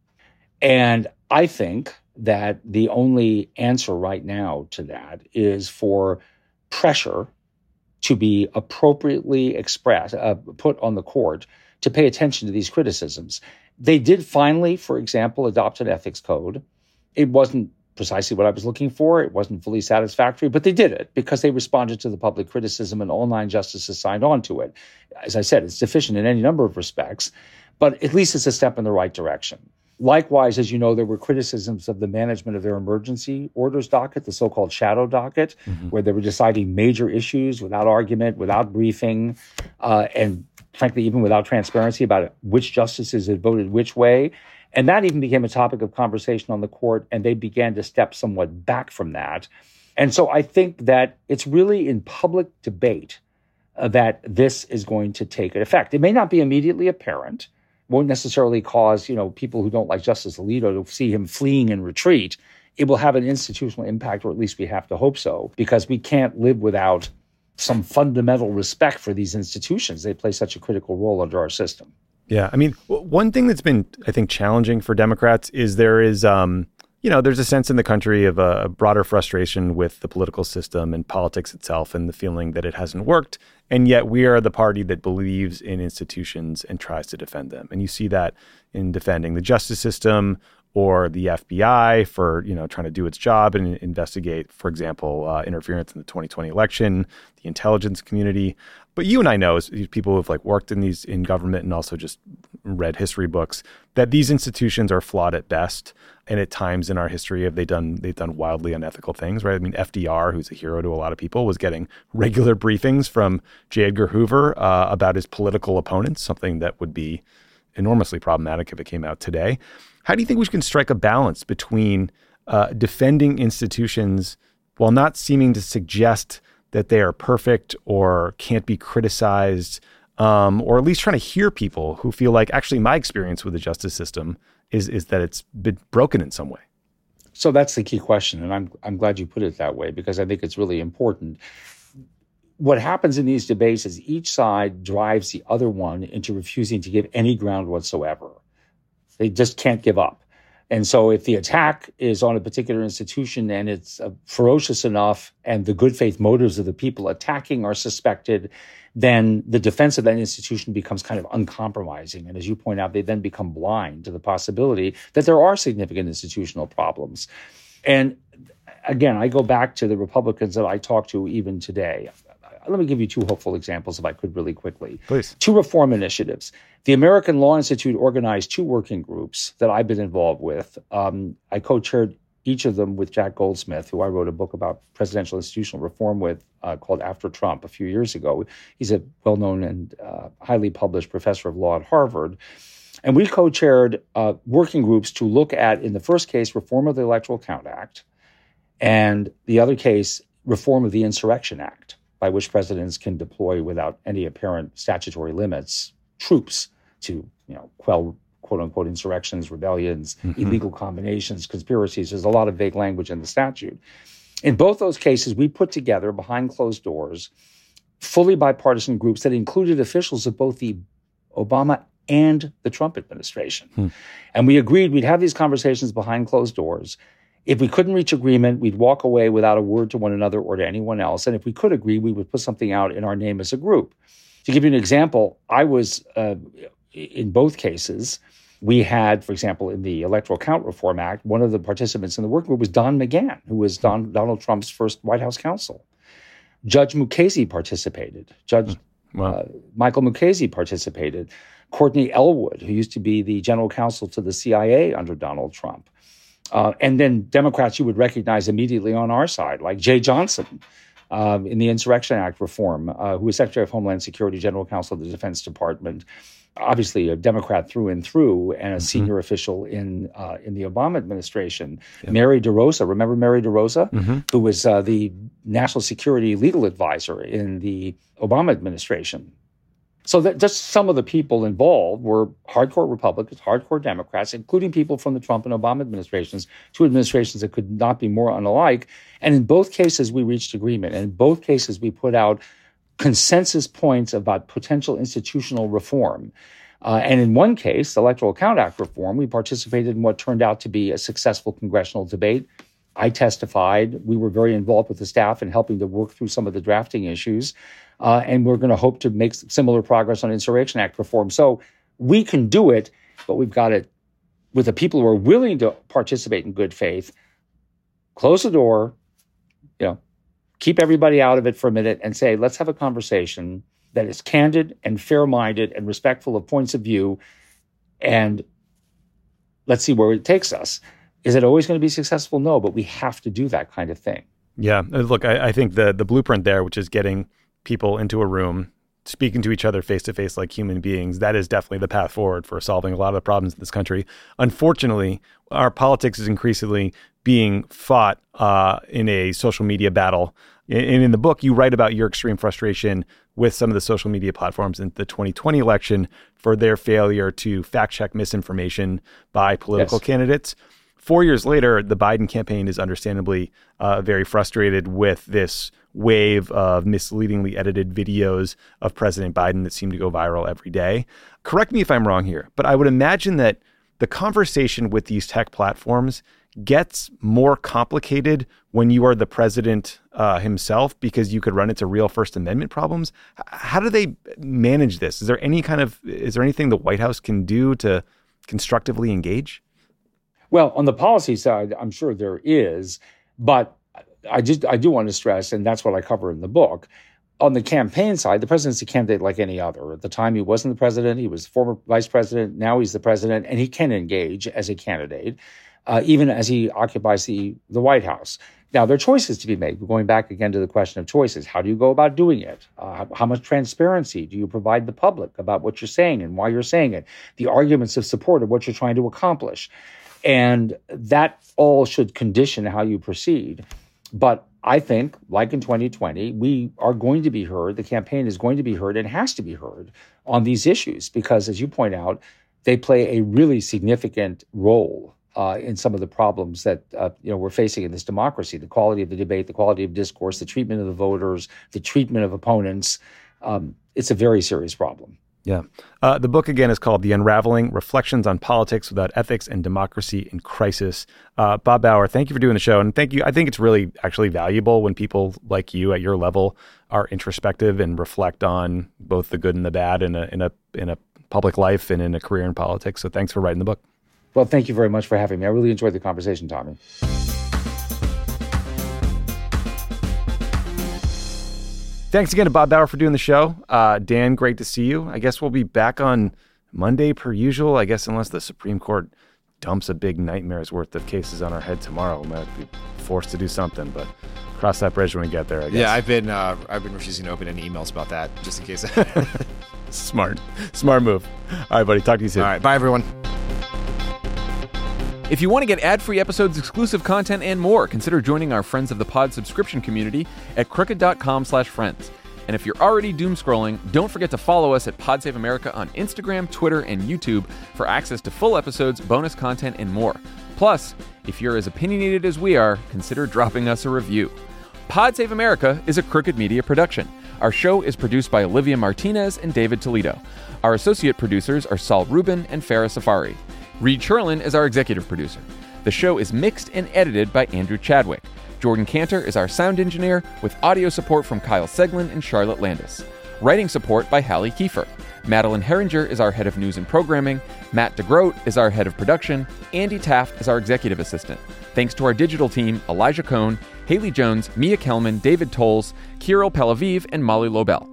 And I think that the only answer right now to that is for pressure to be appropriately expressed, uh, put on the court to pay attention to these criticisms. They did finally, for example, adopt an ethics code. It wasn't precisely what I was looking for. It wasn't fully satisfactory, but they did it because they responded to the public criticism and all nine justices signed on to it. As I said, it's deficient in any number of respects, but at least it's a step in the right direction. Likewise, as you know, there were criticisms of the management of their emergency orders docket, the so-called shadow docket, mm-hmm. where they were deciding major issues without argument, without briefing, uh, and frankly, even without transparency about which justices had voted which way. And that even became a topic of conversation on the court, and they began to step somewhat back from that. And so I think that it's really in public debate uh, that this is going to take effect. It may not be immediately apparent, won't necessarily cause, you know, people who don't like Justice Alito to see him fleeing in retreat. It will have an institutional impact, or at least we have to hope so, because we can't live without some fundamental respect for these institutions. They play such a critical role under our system. Yeah. I mean, one thing that's been, I think, challenging for Democrats is there is, um, you know, there's a sense in the country of a broader frustration with the political system and politics itself and the feeling that it hasn't worked. And yet we are the party that believes in institutions and tries to defend them. And you see that in defending the justice system or the F B I for, you know, trying to do its job and investigate, for example, uh, interference in the twenty twenty election, the intelligence community. But you and I know, as people who have like worked in these in government and also just read history books, that these institutions are flawed at best. And at times in our history, have they done they've done wildly unethical things, right? I mean, F D R, who's a hero to a lot of people, was getting regular briefings from J. Edgar Hoover uh, about his political opponents, something that would be enormously problematic if it came out today. How do you think we can strike a balance between uh, defending institutions while not seeming to suggest that they are perfect or can't be criticized, um, or at least trying to hear people who feel like, actually, my experience with the justice system is is that it's been broken in some way? So that's the key question, and I'm I'm glad you put it that way because I think it's really important. What happens in these debates is each side drives the other one into refusing to give any ground whatsoever. They just can't give up. And so if the attack is on a particular institution and it's uh, ferocious enough and the good faith motives of the people attacking are suspected, then the defense of that institution becomes kind of uncompromising. And as you point out, they then become blind to the possibility that there are significant institutional problems. And again, I go back to the Republicans that I talk to even today. Let me give you two hopeful examples, if I could, really quickly. Please. Two reform initiatives. The American Law Institute organized two working groups that I've been involved with. Um, I co-chaired each of them with Jack Goldsmith, who I wrote a book about presidential institutional reform with uh, called After Trump a few years ago. He's a well-known and uh, highly published professor of law at Harvard. And we co-chaired uh, working groups to look at, in the first case, reform of the Electoral Count Act, and the other case, reform of the Insurrection Act, by which presidents can deploy without any apparent statutory limits troops to, you know, quell quote-unquote insurrections, rebellions, mm-hmm. illegal combinations, conspiracies. There's a lot of vague language in the statute. In both those cases, we put together, behind closed doors, fully bipartisan groups that included officials of both the Obama and the Trump administration. Hmm. And we agreed we'd have these conversations behind closed doors. If we couldn't reach agreement, we'd walk away without a word to one another or to anyone else. And if we could agree, we would put something out in our name as a group. To give you an example, I was, uh, in both cases, we had, for example, in the Electoral Count Reform Act, one of the participants in the working group was Don McGahn, who was Don, Donald Trump's first White House counsel. Judge Mukasey participated. Judge wow. uh, Michael Mukasey participated. Courtney Elwood, who used to be the general counsel to the C I A under Donald Trump. Uh, and then Democrats you would recognize immediately on our side, like Jay Johnson um, in the Insurrection Act reform, uh, who was Secretary of Homeland Security, General Counsel of the Defense Department, obviously a Democrat through and through, and a mm-hmm. senior official in uh, in the Obama administration. Yep. Mary DeRosa, remember Mary DeRosa, mm-hmm. who was uh, the national security legal advisor in the Obama administration. So that just some of the people involved were hardcore Republicans, hardcore Democrats, including people from the Trump and Obama administrations, two administrations that could not be more unalike. And in both cases, we reached agreement. And in both cases, we put out consensus points about potential institutional reform. Uh, and in one case, the Electoral Count Act reform, we participated in what turned out to be a successful congressional debate. I testified. We were very involved with the staff in helping to work through some of the drafting issues. Uh, and we're going to hope to make similar progress on Insurrection Act reform. So we can do it, but we've got it with the people who are willing to participate in good faith. Close the door, you know, keep everybody out of it for a minute and say, let's have a conversation that is candid and fair-minded and respectful of points of view, and let's see where it takes us. Is it always going to be successful? No, but we have to do that kind of thing. Yeah. Look, I, I think the the blueprint there, which is getting people into a room, speaking to each other face-to-face like human beings, that is definitely the path forward for solving a lot of the problems in this country. Unfortunately, our politics is increasingly being fought uh, in a social media battle. And in the book, you write about your extreme frustration with some of the social media platforms in the twenty twenty election for their failure to fact-check misinformation by political yes. candidates. Four years later, the Biden campaign is understandably uh, very frustrated with this wave of misleadingly edited videos of President Biden that seem to go viral every day. Correct me if I'm wrong here, but I would imagine that the conversation with these tech platforms gets more complicated when you are the president uh, himself, because you could run into real First Amendment problems. How do they manage this? Is there any kind of, is there anything the White House can do to constructively engage? Well, on the policy side, I'm sure there is, but I just I do want to stress, and that's what I cover in the book, on the campaign side, the president's a candidate like any other. At the time, he wasn't the president. He was former vice president. Now he's the president, and he can engage as a candidate, uh, even as he occupies the, the White House. Now, there are choices to be made. We're going back again to the question of choices. How do you go about doing it? Uh, how, how much transparency do you provide the public about what you're saying and why you're saying it? The arguments of support of what you're trying to accomplish. And that all should condition how you proceed. But I think, like in twenty twenty, we are going to be heard. The campaign is going to be heard and has to be heard on these issues because, as you point out, they play a really significant role uh, in some of the problems that uh, you know we're facing in this democracy: the quality of the debate, the quality of discourse, the treatment of the voters, the treatment of opponents. Um, it's a very serious problem. Yeah. Uh, the book, again, is called The Unraveling, Reflections on Politics Without Ethics and Democracy in Crisis. Uh, Bob Bauer, thank you for doing the show. And thank you. I think it's really actually valuable when people like you at your level are introspective and reflect on both the good and the bad in a in a in a public life and in a career in politics. So thanks for writing the book. Well, thank you very much for having me. I really enjoyed the conversation, Tommy. Thanks again to Bob Bauer for doing the show. Uh, Dan, great to see you. I guess we'll be back on Monday per usual, I guess, unless the Supreme Court dumps a big nightmare's worth of cases on our head tomorrow. We might be forced to do something, but cross that bridge when we get there, I guess. Yeah, I've been uh, I've been refusing to open any emails about that, just in case. Smart. Smart move. All right, buddy. Talk to you soon. All right. Bye, everyone. If you want to get ad-free episodes, exclusive content, and more, consider joining our Friends of the Pod subscription community at crooked.com slash friends. And if you're already doom scrolling, don't forget to follow us at Pod Save America on Instagram, Twitter, and YouTube for access to full episodes, bonus content, and more. Plus, if you're as opinionated as we are, consider dropping us a review. Pod Save America is a Crooked Media production. Our show is produced by Olivia Martinez and David Toledo. Our associate producers are Saul Rubin and Farah Safari. Reed Sherlin is our executive producer. The show is mixed and edited by Andrew Chadwick. Jordan Cantor is our sound engineer, with audio support from Kyle Seglin and Charlotte Landis. Writing support by Hallie Kiefer. Madeline Herringer is our head of news and programming. Matt DeGroat is our head of production. Andy Taft is our executive assistant. Thanks to our digital team, Elijah Cohn, Haley Jones, Mia Kelman, David Tolles, Kirill Pelaviv, and Molly Lobel.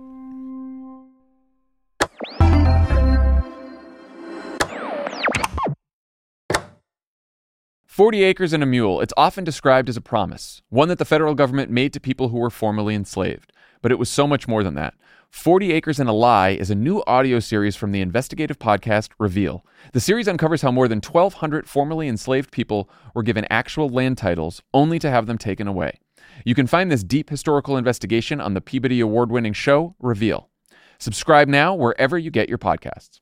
Forty Acres and a Mule. It's often described as a promise, one that the federal government made to people who were formerly enslaved. But it was so much more than that. Forty Acres and a Lie is a new audio series from the investigative podcast Reveal. The series uncovers how more than twelve hundred formerly enslaved people were given actual land titles only to have them taken away. You can find this deep historical investigation on the Peabody Award-winning show Reveal. Subscribe now wherever you get your podcasts.